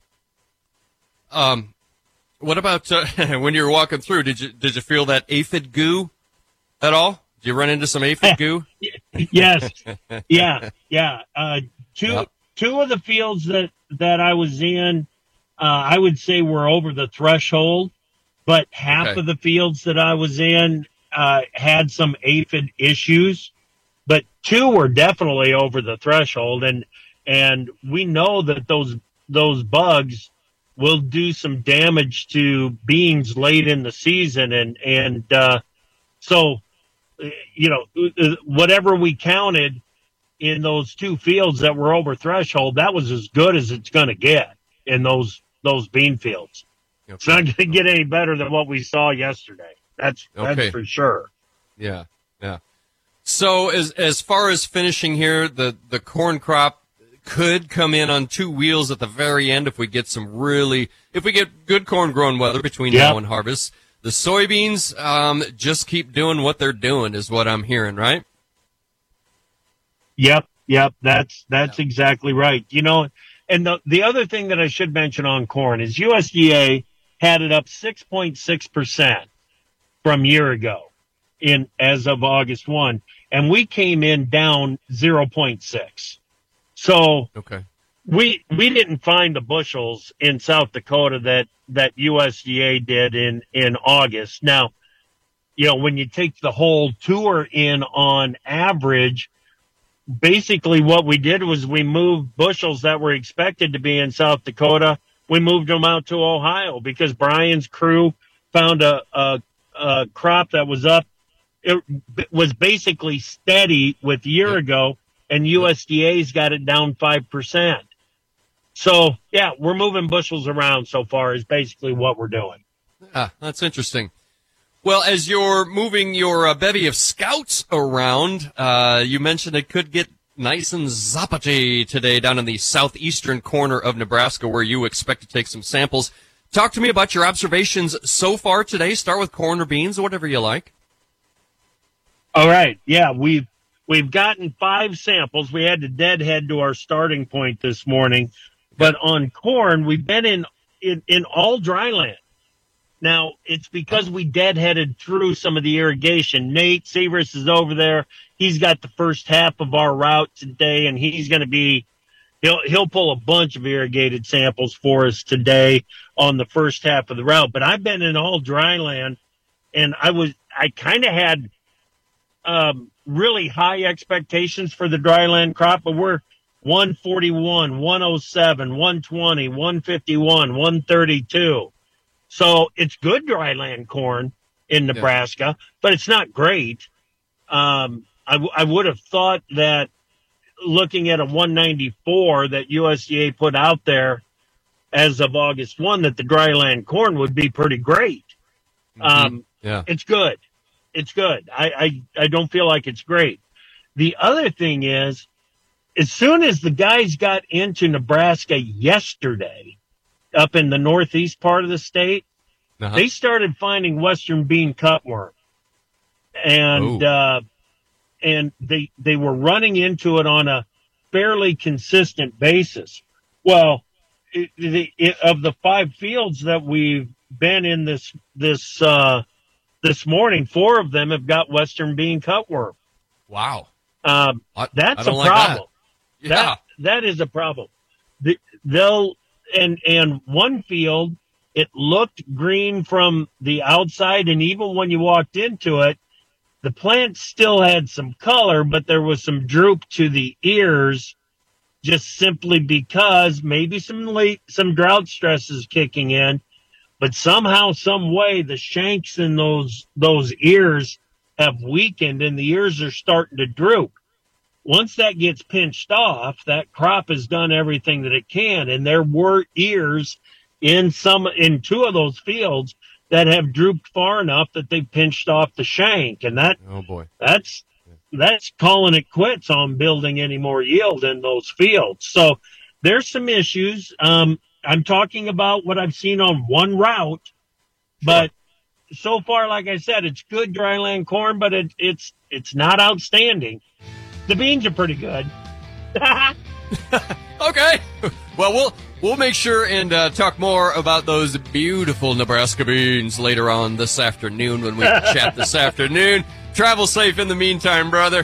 Um, What about uh, when you were walking through? Did you did you feel that aphid goo at all? Did you run into some aphid goo? Yes, yeah, yeah. Uh, two Yep. two of the fields that that I was in, uh, I would say were over the threshold, but half Okay. of the fields that I was in uh, had some aphid issues, but two were definitely over the threshold, and and we know that those those bugs will do some damage to beans late in the season. And, and, uh, so, you know, whatever we counted in those two fields that were over threshold, that was as good as it's going to get in those, those bean fields. Okay. It's not going to get any better than what we saw yesterday. That's, Okay. that's for sure. Yeah, yeah. So as as far as finishing here, the the corn crop could come in on two wheels at the very end if we get some really, if we get good corn growing weather between Yep. now and harvest. The soybeans um, just keep doing what they're doing is what I'm hearing, right? Yep, yep, that's that's exactly right. You know, and the the other thing that I should mention on corn is U S D A had it up six point six percent from a year ago in as of August first, and we came in down zero point six. So Okay. we we didn't find the bushels in South Dakota that that U S D A did in in August. Now, you know, when you take the whole tour in on average, basically what we did was we moved bushels that were expected to be in South Dakota. We moved them out to Ohio because Brian's crew found a, a, a crop that was up. It was basically steady with a year ago, and U S D A's got it down five percent. So, yeah, we're moving bushels around so far is basically what we're doing. Ah, that's interesting. Well, as you're moving your uh, bevy of scouts around, uh, you mentioned it could get nice and zappity today down in the southeastern corner of Nebraska where you expect to take some samples. Talk to me about your observations so far today. Start with corn or beans, whatever you like. All right. Yeah, we've we've gotten five samples. We had to deadhead to our starting point this morning. But on corn, we've been in, in, in all dry land. Now, it's because we deadheaded through some of the irrigation. Nate Severus is over there. He's got the first half of our route today, and he's going to be he'll he'll pull a bunch of irrigated samples for us today on the first half of the route. But I've been in all dry land, and I was I kind of had um, really high expectations for the dry land crop, but we're one forty-one, one oh seven, one twenty, one fifty-one, one thirty-two. So it's good dry land corn in Nebraska, yeah. but it's not great. Um, I, w- I would have thought that looking at a one ninety-four that U S D A put out there as of August first, that the dry land corn would be pretty great. Mm-hmm. Um, yeah. It's good. It's good. I, I, I don't feel like it's great. The other thing is, as soon as the guys got into Nebraska yesterday, up in the northeast part of the state, uh-huh. they started finding western bean cutworm. And, uh, and they, they were running into it on a fairly consistent basis. Well, it, it, it, of the five fields that we've been in this this uh, this morning, four of them have got western bean cutworm. Wow, um, I, that's I a don't like problem. that. Yeah, that that is a problem. The, they'll and and one field, it looked green from the outside, and even when you walked into it, the plant still had some color, but there was some droop to the ears, just simply because maybe some late, some drought stress is kicking in, but somehow, some way, the shanks in those those ears have weakened, and the ears are starting to droop. Once that gets pinched off, that crop has done everything that it can, and there were ears in some in two of those fields that have drooped far enough that they've pinched off the shank, and that oh boy, that's that's calling it quits on building any more yield in those fields. So there's some issues. Um, I'm talking about what I've seen on one route, but so far, like I said, it's good dryland corn, but it, it's it's not outstanding. The beans are pretty good. Okay. Well, we'll we'll make sure and uh, talk more about those beautiful Nebraska beans later on this afternoon when we chat this afternoon. Travel safe in the meantime, brother.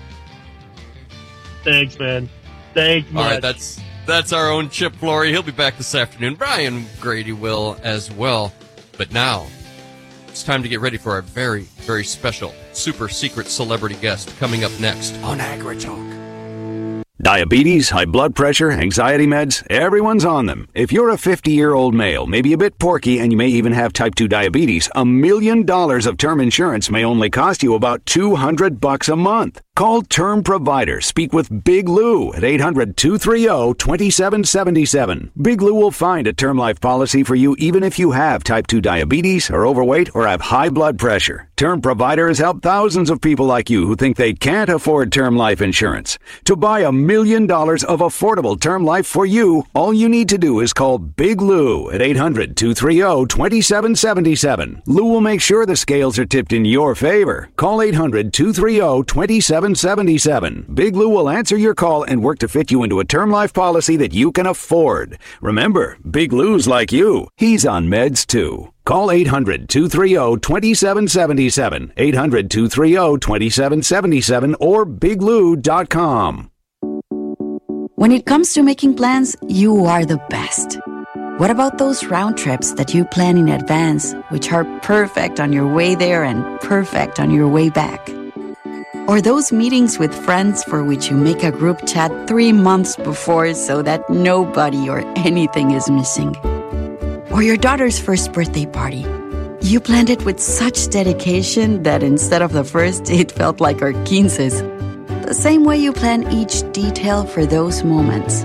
Thanks, man. Thanks All much. right, that's that's our own Chip Flory. He'll be back this afternoon. Brian Grady will as well. But now, it's time to get ready for our very, very special, super secret celebrity guest coming up next on AgriTalk. Diabetes, high blood pressure, anxiety meds, everyone's on them. If you're a fifty-year-old male, maybe a bit porky, and you may even have type two diabetes, a million dollars of term insurance may only cost you about two hundred bucks a month. Call Term Provider. Speak with Big Lou at eight hundred, two three zero, two seven seven seven. Big Lou will find a term life policy for you even if you have type two diabetes, are overweight, or have high blood pressure. Term Provider has helped thousands of people like you who think they can't afford term life insurance. To buy a million dollars of affordable term life for you, all you need to do is call Big Lou at eight hundred, two three zero, two seven seven seven. Lou will make sure the scales are tipped in your favor. Call eight hundred, two three zero, two seven seven seven. Big Lou will answer your call and work to fit you into a term life policy that you can afford. Remember, Big Lou's like you. He's on meds too. Call eight hundred, two three zero, two seven seven seven, eight hundred, two three zero, two seven seven seven, or big lou dot com. When it comes to making plans, you are the best. What about those round trips that you plan in advance, which are perfect on your way there and perfect on your way back? Or those meetings with friends for which you make a group chat three months before so that nobody or anything is missing? Or your daughter's first birthday party. You planned it with such dedication that instead of the first, it felt like our quinces. The same way you plan each detail for those moments.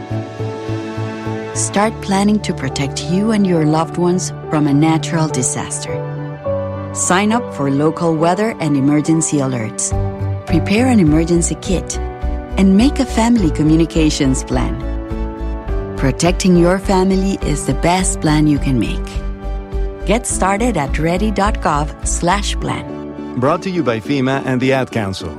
Start planning to protect you and your loved ones from a natural disaster. Sign up for local weather and emergency alerts. Prepare an emergency kit. And make a family communications plan. Protecting your family is the best plan you can make. Get started at ready.gov slash plan. Brought to you by FEMA and the Ad Council.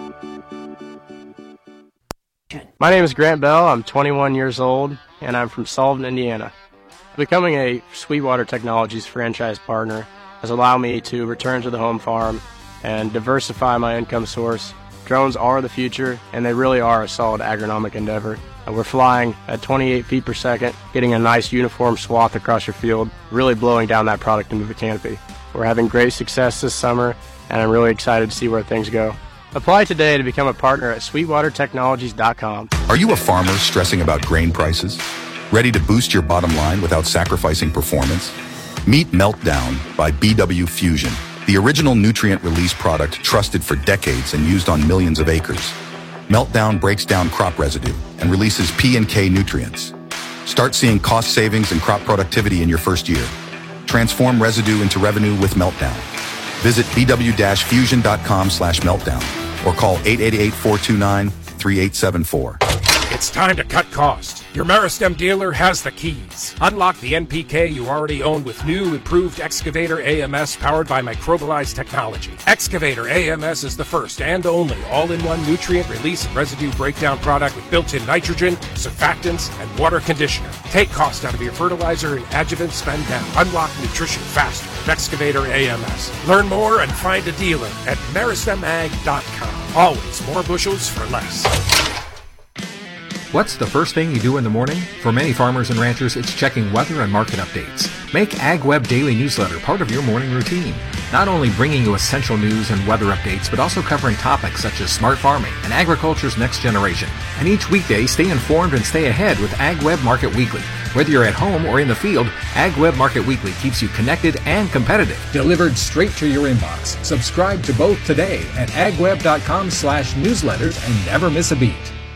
My name is Grant Bell. I'm twenty-one years old, and I'm from Sullivan, Indiana. Becoming a Sweetwater Technologies franchise partner has allowed me to return to the home farm and diversify my income source. Drones are the future, and they really are a solid agronomic endeavor. We're flying at twenty-eight feet per second, getting a nice uniform swath across your field, really blowing down that product into the canopy. We're having great success this summer, and I'm really excited to see where things go. Apply today to become a partner at sweetwater technologies dot com. Are you a farmer stressing about grain prices? Ready to boost your bottom line without sacrificing performance? Meet Meltdown by B W Fusion, the original nutrient release product trusted for decades and used on millions of acres. Meltdown breaks down crop residue and releases P and K nutrients. Start seeing cost savings and crop productivity in your first year. Transform residue into revenue with Meltdown. Visit bw-fusion.com slash meltdown or call eight eight eight, four two nine, three eight seven four. It's time to cut costs. Your Meristem dealer has the keys. Unlock the N P K you already own with new improved Excavator A M S powered by microbialized technology. Excavator A M S is the first and only all-in-one nutrient release and residue breakdown product with built-in nitrogen, surfactants, and water conditioner. Take cost out of your fertilizer and adjuvant spend down. Unlock nutrition faster with Excavator A M S. Learn more and find a dealer at meristem ag dot com. Always more bushels for less. What's the first thing you do in the morning? For many farmers and ranchers, it's checking weather and market updates. Make AgWeb Daily Newsletter part of your morning routine. Not only bringing you essential news and weather updates, but also covering topics such as smart farming and agriculture's next generation. And each weekday, stay informed and stay ahead with AgWeb Market Weekly. Whether you're at home or in the field, AgWeb Market Weekly keeps you connected and competitive. Delivered straight to your inbox. Subscribe to both today at agweb.com slash newsletters and never miss a beat.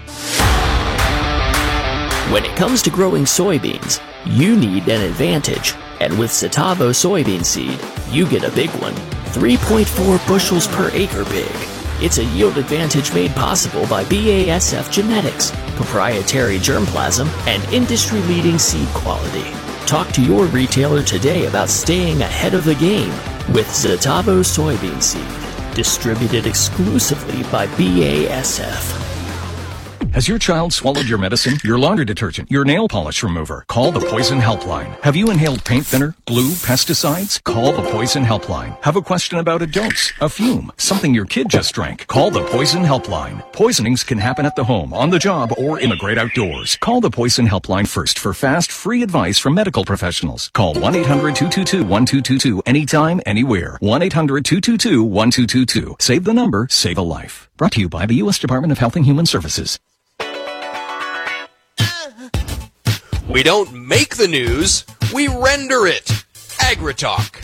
When it comes to growing soybeans, you need an advantage. And with Citavo soybean seed, you get a big one. three point four bushels per acre big. It's a yield advantage made possible by B A S F genetics, proprietary germplasm, and industry-leading seed quality. Talk to your retailer today about staying ahead of the game with Citavo soybean seed. Distributed exclusively by B A S F. Has your child swallowed your medicine, your laundry detergent, your nail polish remover? Call the Poison Helpline. Have you inhaled paint thinner, glue, pesticides? Call the Poison Helpline. Have a question about a dose, a fume, something your kid just drank? Call the Poison Helpline. Poisonings can happen at the home, on the job, or in the great outdoors. Call the Poison Helpline first for fast, free advice from medical professionals. Call one eight hundred two two two one two two two anytime, anywhere. one eight hundred two two two one two two two. Save the number, save a life. Brought to you by the U S Department of Health and Human Services. We don't make the news, we render it. AgriTalk.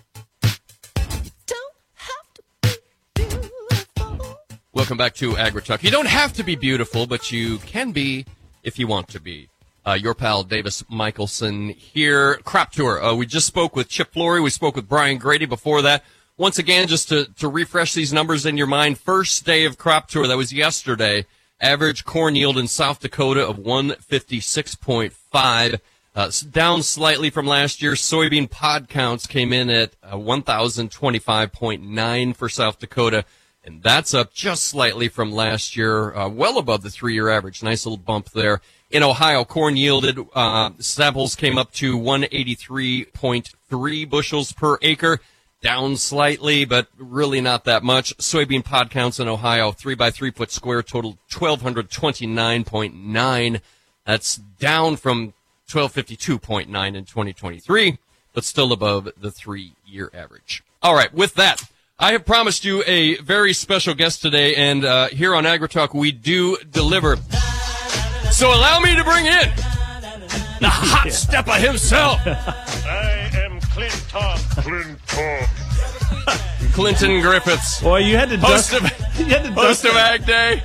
Welcome back to AgriTalk. You don't have to be beautiful, but you can be if you want to be. Uh, your pal Davis Michelson here. Crop Tour. Uh, we just spoke with Chip Flory. We spoke with Brian Grady before that. Once again, just to, to refresh these numbers in your mind, first day of Crop Tour, that was yesterday. Average corn yield in South Dakota of one fifty-six point five, uh, down slightly from last year. Soybean pod counts came in at uh, one thousand twenty-five point nine for South Dakota, and that's up just slightly from last year, uh, well above the three-year average. Nice little bump there. In Ohio, corn yielded, uh, samples came up to one eighty-three point three bushels per acre. Down slightly, but really not that much. Soybean pod counts in Ohio, three by three foot square, totaled twelve twenty-nine point nine. That's down from twelve fifty-two point nine in twenty twenty-three, but still above the three-year average. All right, with that, I have promised you a very special guest today, and uh, here on AgriTalk, we do deliver. So allow me to bring in the hot stepper himself. I am Clinton. Clinton. Clinton Griffiths. Boy, you had to host dust, of, you had to host dust of Ag Day.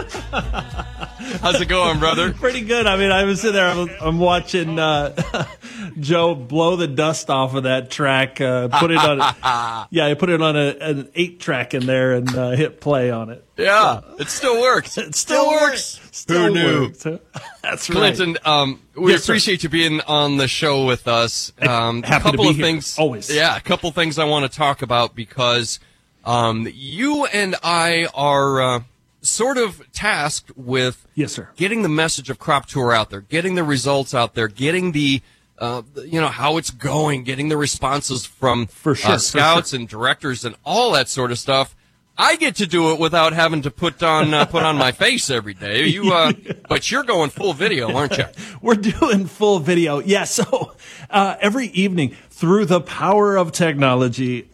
How's it going, brother? Pretty good. I mean, I was sitting there, I'm, I'm watching uh, Joe blow the dust off of that track, uh, put it on, yeah, I put it on a, an eight track in there and uh, hit play on it. Yeah, it still works. It still works. Who Still knew? Works. That's Clinton, right. um, we Yes, appreciate you being on the show with us. Um, a couple to be of here, things, always. Yeah, a couple things I want to talk about because um, you and I are uh, sort of tasked with yes, sir. getting the message of Crop Tour out there, getting the results out there, getting the uh, you know how it's going, getting the responses from for sure, uh, scouts for sure. and directors and all that sort of stuff. I get to do it without having to put on uh, put on my face every day. You, uh, but you're going full video, aren't you? We're doing full video. Yeah. So uh, every evening, through the power of technology,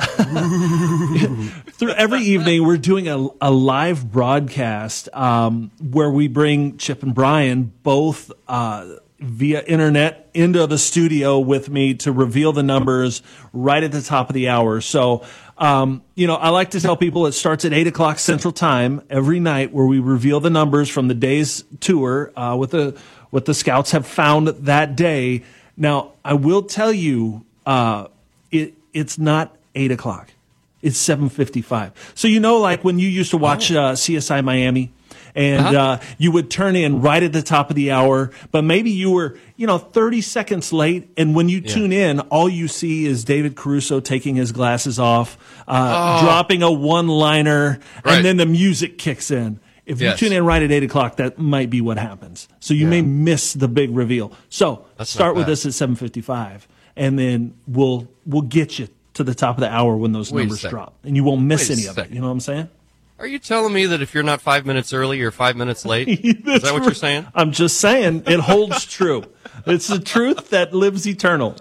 through every evening, we're doing a, a live broadcast um, where we bring Chip and Brian both uh, via internet into the studio with me to reveal the numbers right at the top of the hour. So. Um, you know, I like to tell people it starts at eight o'clock Central Time every night where we reveal the numbers from the day's tour uh, with the what the scouts have found that day. Now, I will tell you, uh, it it's not eight o'clock. It's seven fifty-five. So, you know, like when you used to watch uh, C S I Miami And Uh-huh. uh, you would turn in right at the top of the hour, but maybe you were, you know, thirty seconds late. And when you Yeah. tune in, all you see is David Caruso taking his glasses off, uh, Oh. dropping a one-liner, Right. and then the music kicks in. If Yes. you tune in right at eight o'clock, that might be what happens. So you may miss the big reveal. So That's start not with bad. us at seven fifty-five, and then we'll we'll get you to the top of the hour when those Wait a numbers second. drop, and you won't miss Wait a any of it. second. You know what I'm saying? Are you telling me that if you're not five minutes early, you're five minutes late? Is that what you're saying? I'm just saying it holds true. It's the truth that lives eternal.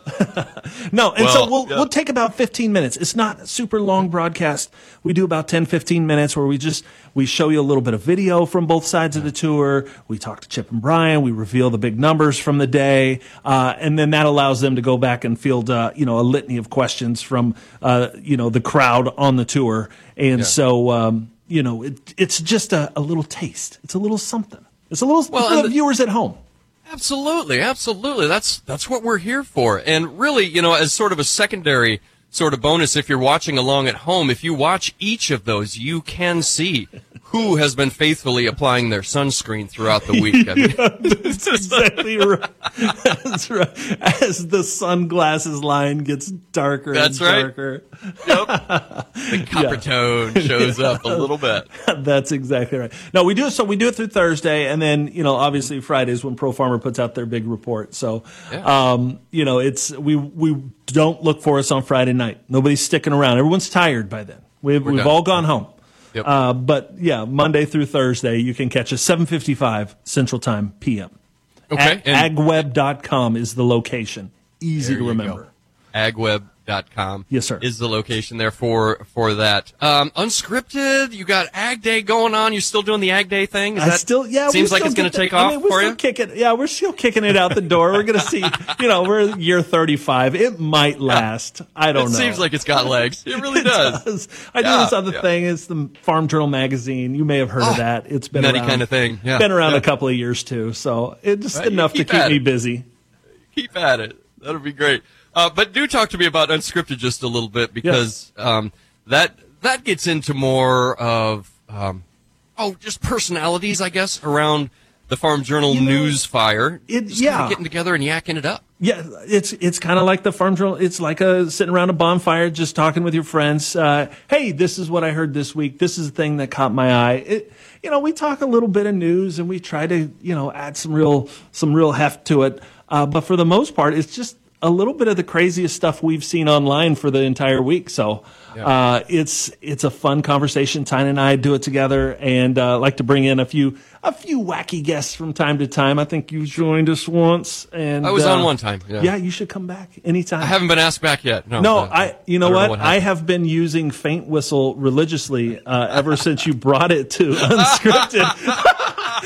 No, and so Well, we'll yeah. we'll take about fifteen minutes. It's not a super long broadcast. We do about ten, fifteen minutes where we just we show you a little bit of video from both sides of the tour. We talk to Chip and Brian. We reveal the big numbers from the day, uh, and then that allows them to go back and field uh, you know a litany of questions from uh, you know the crowd on the tour. And Yeah. so um, you know it, it's just a, a little taste. It's a little something. It's a little Well, for and the the- viewers at home. Absolutely, absolutely. That's that's what we're here for. And really, you know, as sort of a secondary sort of bonus, if you're watching along at home, if you watch each of those, you can see who has been faithfully applying their sunscreen throughout the week. I mean, Yeah, that's exactly right. That's right. As the sunglasses line gets darker That's and right. darker. Yep. The copper tone shows up a little bit. That's exactly right. No, we do it. So we do it through Thursday, and then you know, obviously Fridays when Pro Farmer puts out their big report. So, Yeah. um, you know, it's we we don't look for us on Friday night. Nobody's sticking around. Everyone's tired by then. We've We're we've done. all gone home. Yep. Uh, but yeah, Monday through Thursday, you can catch us seven fifty-five Central Time P M. Okay, Ag- and- agweb dot com is the location. Easy There to you remember. go. agweb dot com Yes, sir. is the location there for for that. Um, unscripted, you got Ag Day going on. You're still doing the Ag Day thing? Is I that still, yeah, we seems like still it's going get to take the- I off mean, we're for still you? Kicking, yeah, we're still kicking it out the door. We're going to see, you know, we're year thirty-five. It might last. I don't it know. seems like it's got legs. It really does. I do Yeah, this other yeah. thing. It's the Farm Journal magazine. You may have heard Oh, of that. It's been nutty around, kind of thing. Yeah, been around yeah. a couple of years too. So it's just Well, you enough to keep keep at me it. busy. Keep at it. That'll be great. Uh, but do talk to me about unscripted just a little bit because um, that that gets into more of um, oh, just personalities, I guess, around the Farm Journal You know, news fire. it- Just kinda yeah. getting together and yakking it up. Yeah, it's it's kind of like the Farm Journal. It's like a sitting around a bonfire, just talking with your friends. Uh, hey, this is what I heard this week. This is the thing that caught my eye. It, you know, we talk a little bit of news and we try to, you know, add some real some real heft to it. Uh, but for the most part, it's just a little bit of the craziest stuff we've seen online for the entire week. So uh, it's it's a fun conversation. Tyne and I do it together, and uh, like to bring in a few a few wacky guests from time to time. I think you joined us once, and I was uh, on one time. Yeah. Yeah, you should come back anytime. I haven't been asked back yet. No, No, uh, I. You know I don't what? know what I happened. have been using Faint Whistle religiously uh, ever since you brought it to Unscripted.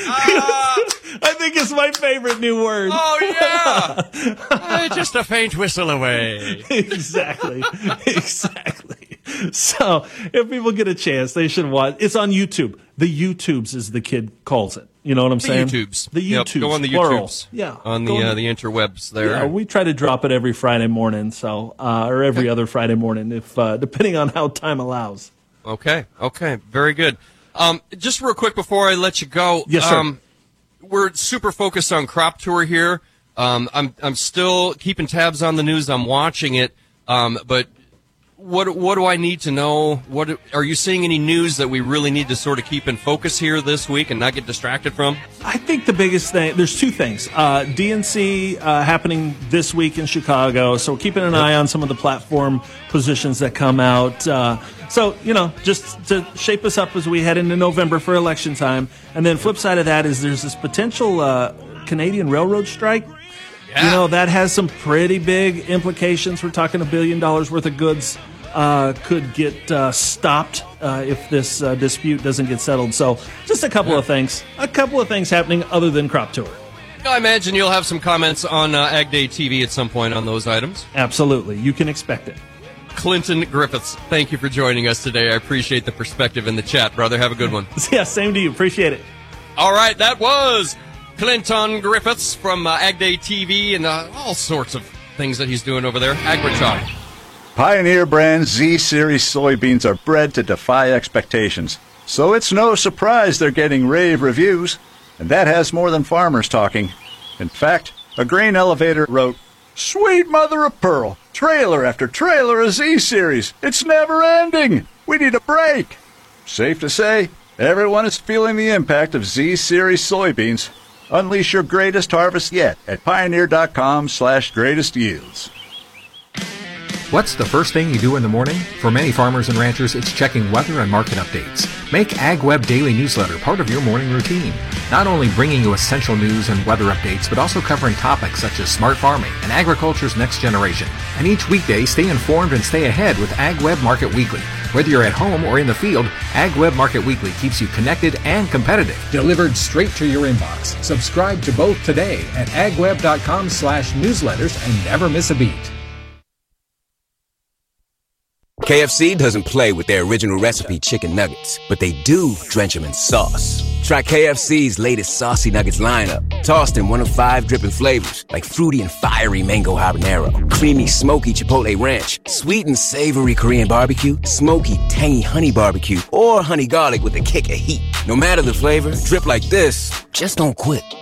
I think it's my favorite new word. Oh yeah, Uh, just a faint whistle away. exactly, exactly. So if people get a chance, they should watch. It's on YouTube. The YouTubes, as the kid calls it. You know what I'm The saying? YouTubes. The Yep, YouTubes. go on the plural. YouTubes. Yeah. On Go the on uh, the interwebs there. Yeah, we try to drop it every Friday morning, so uh, or every other Friday morning, if uh, depending on how time allows. Okay, okay, very good. Um, just real quick before I let you go, Yes, sir. Um, we're super focused on Crop Tour here. Um, I'm I'm still keeping tabs on the news. I'm watching it, um, but what what do I need to know? What are you seeing any news that we really need to sort of keep in focus here this week and not get distracted from? I think the biggest thing, there's two things. Uh, D N C uh, happening this week in Chicago, so keeping an eye on some of the platform positions that come out. Uh, so, you know, just to shape us up as we head into November for election time. And then flip side of that is there's this potential uh, Canadian railroad strike. You know, that has some pretty big implications. We're talking a billion dollars worth of goods uh, could get uh, stopped uh, if this uh, dispute doesn't get settled. So just a couple of things. A couple of things happening other than Crop Tour. I imagine you'll have some comments on uh, Ag Day T V at some point on those items. Absolutely. You can expect it. Clinton Griffiths, thank you for joining us today. I appreciate the perspective in the chat, brother. Have a good one. Yeah, same to you. Appreciate it. All right, that was Clinton Griffiths from uh, Ag Day T V and uh, all sorts of things that he's doing over there. AgriTalk. Pioneer brand Z Series soybeans are bred to defy expectations. So it's no surprise they're getting rave reviews, and that has more than farmers talking. In fact, a grain elevator wrote, "Sweet mother of pearl, trailer after trailer of Z-Series. It's never ending. We need a break." Safe to say, everyone is feeling the impact of Z-Series soybeans. Unleash your greatest harvest yet at Pioneer.com slash greatest yields. What's the first thing you do in the morning? For many farmers and ranchers, it's checking weather and market updates. Make AgWeb Daily Newsletter part of your morning routine. Not only bringing you essential news and weather updates, but also covering topics such as smart farming and agriculture's next generation. And each weekday, stay informed and stay ahead with AgWeb Market Weekly. Whether you're at home or in the field, AgWeb Market Weekly keeps you connected and competitive. Delivered straight to your inbox. Subscribe to both today at agweb.com slash newsletters and never miss a beat. K F C doesn't play with their original recipe chicken nuggets, but they do drench them in sauce. Try K F C's latest saucy nuggets lineup, tossed in one of five dripping flavors, like fruity and fiery mango habanero, creamy smoky chipotle ranch, sweet and savory Korean barbecue, smoky tangy honey barbecue, or honey garlic with a kick of heat. No matter the flavor, drip like this, just don't quit.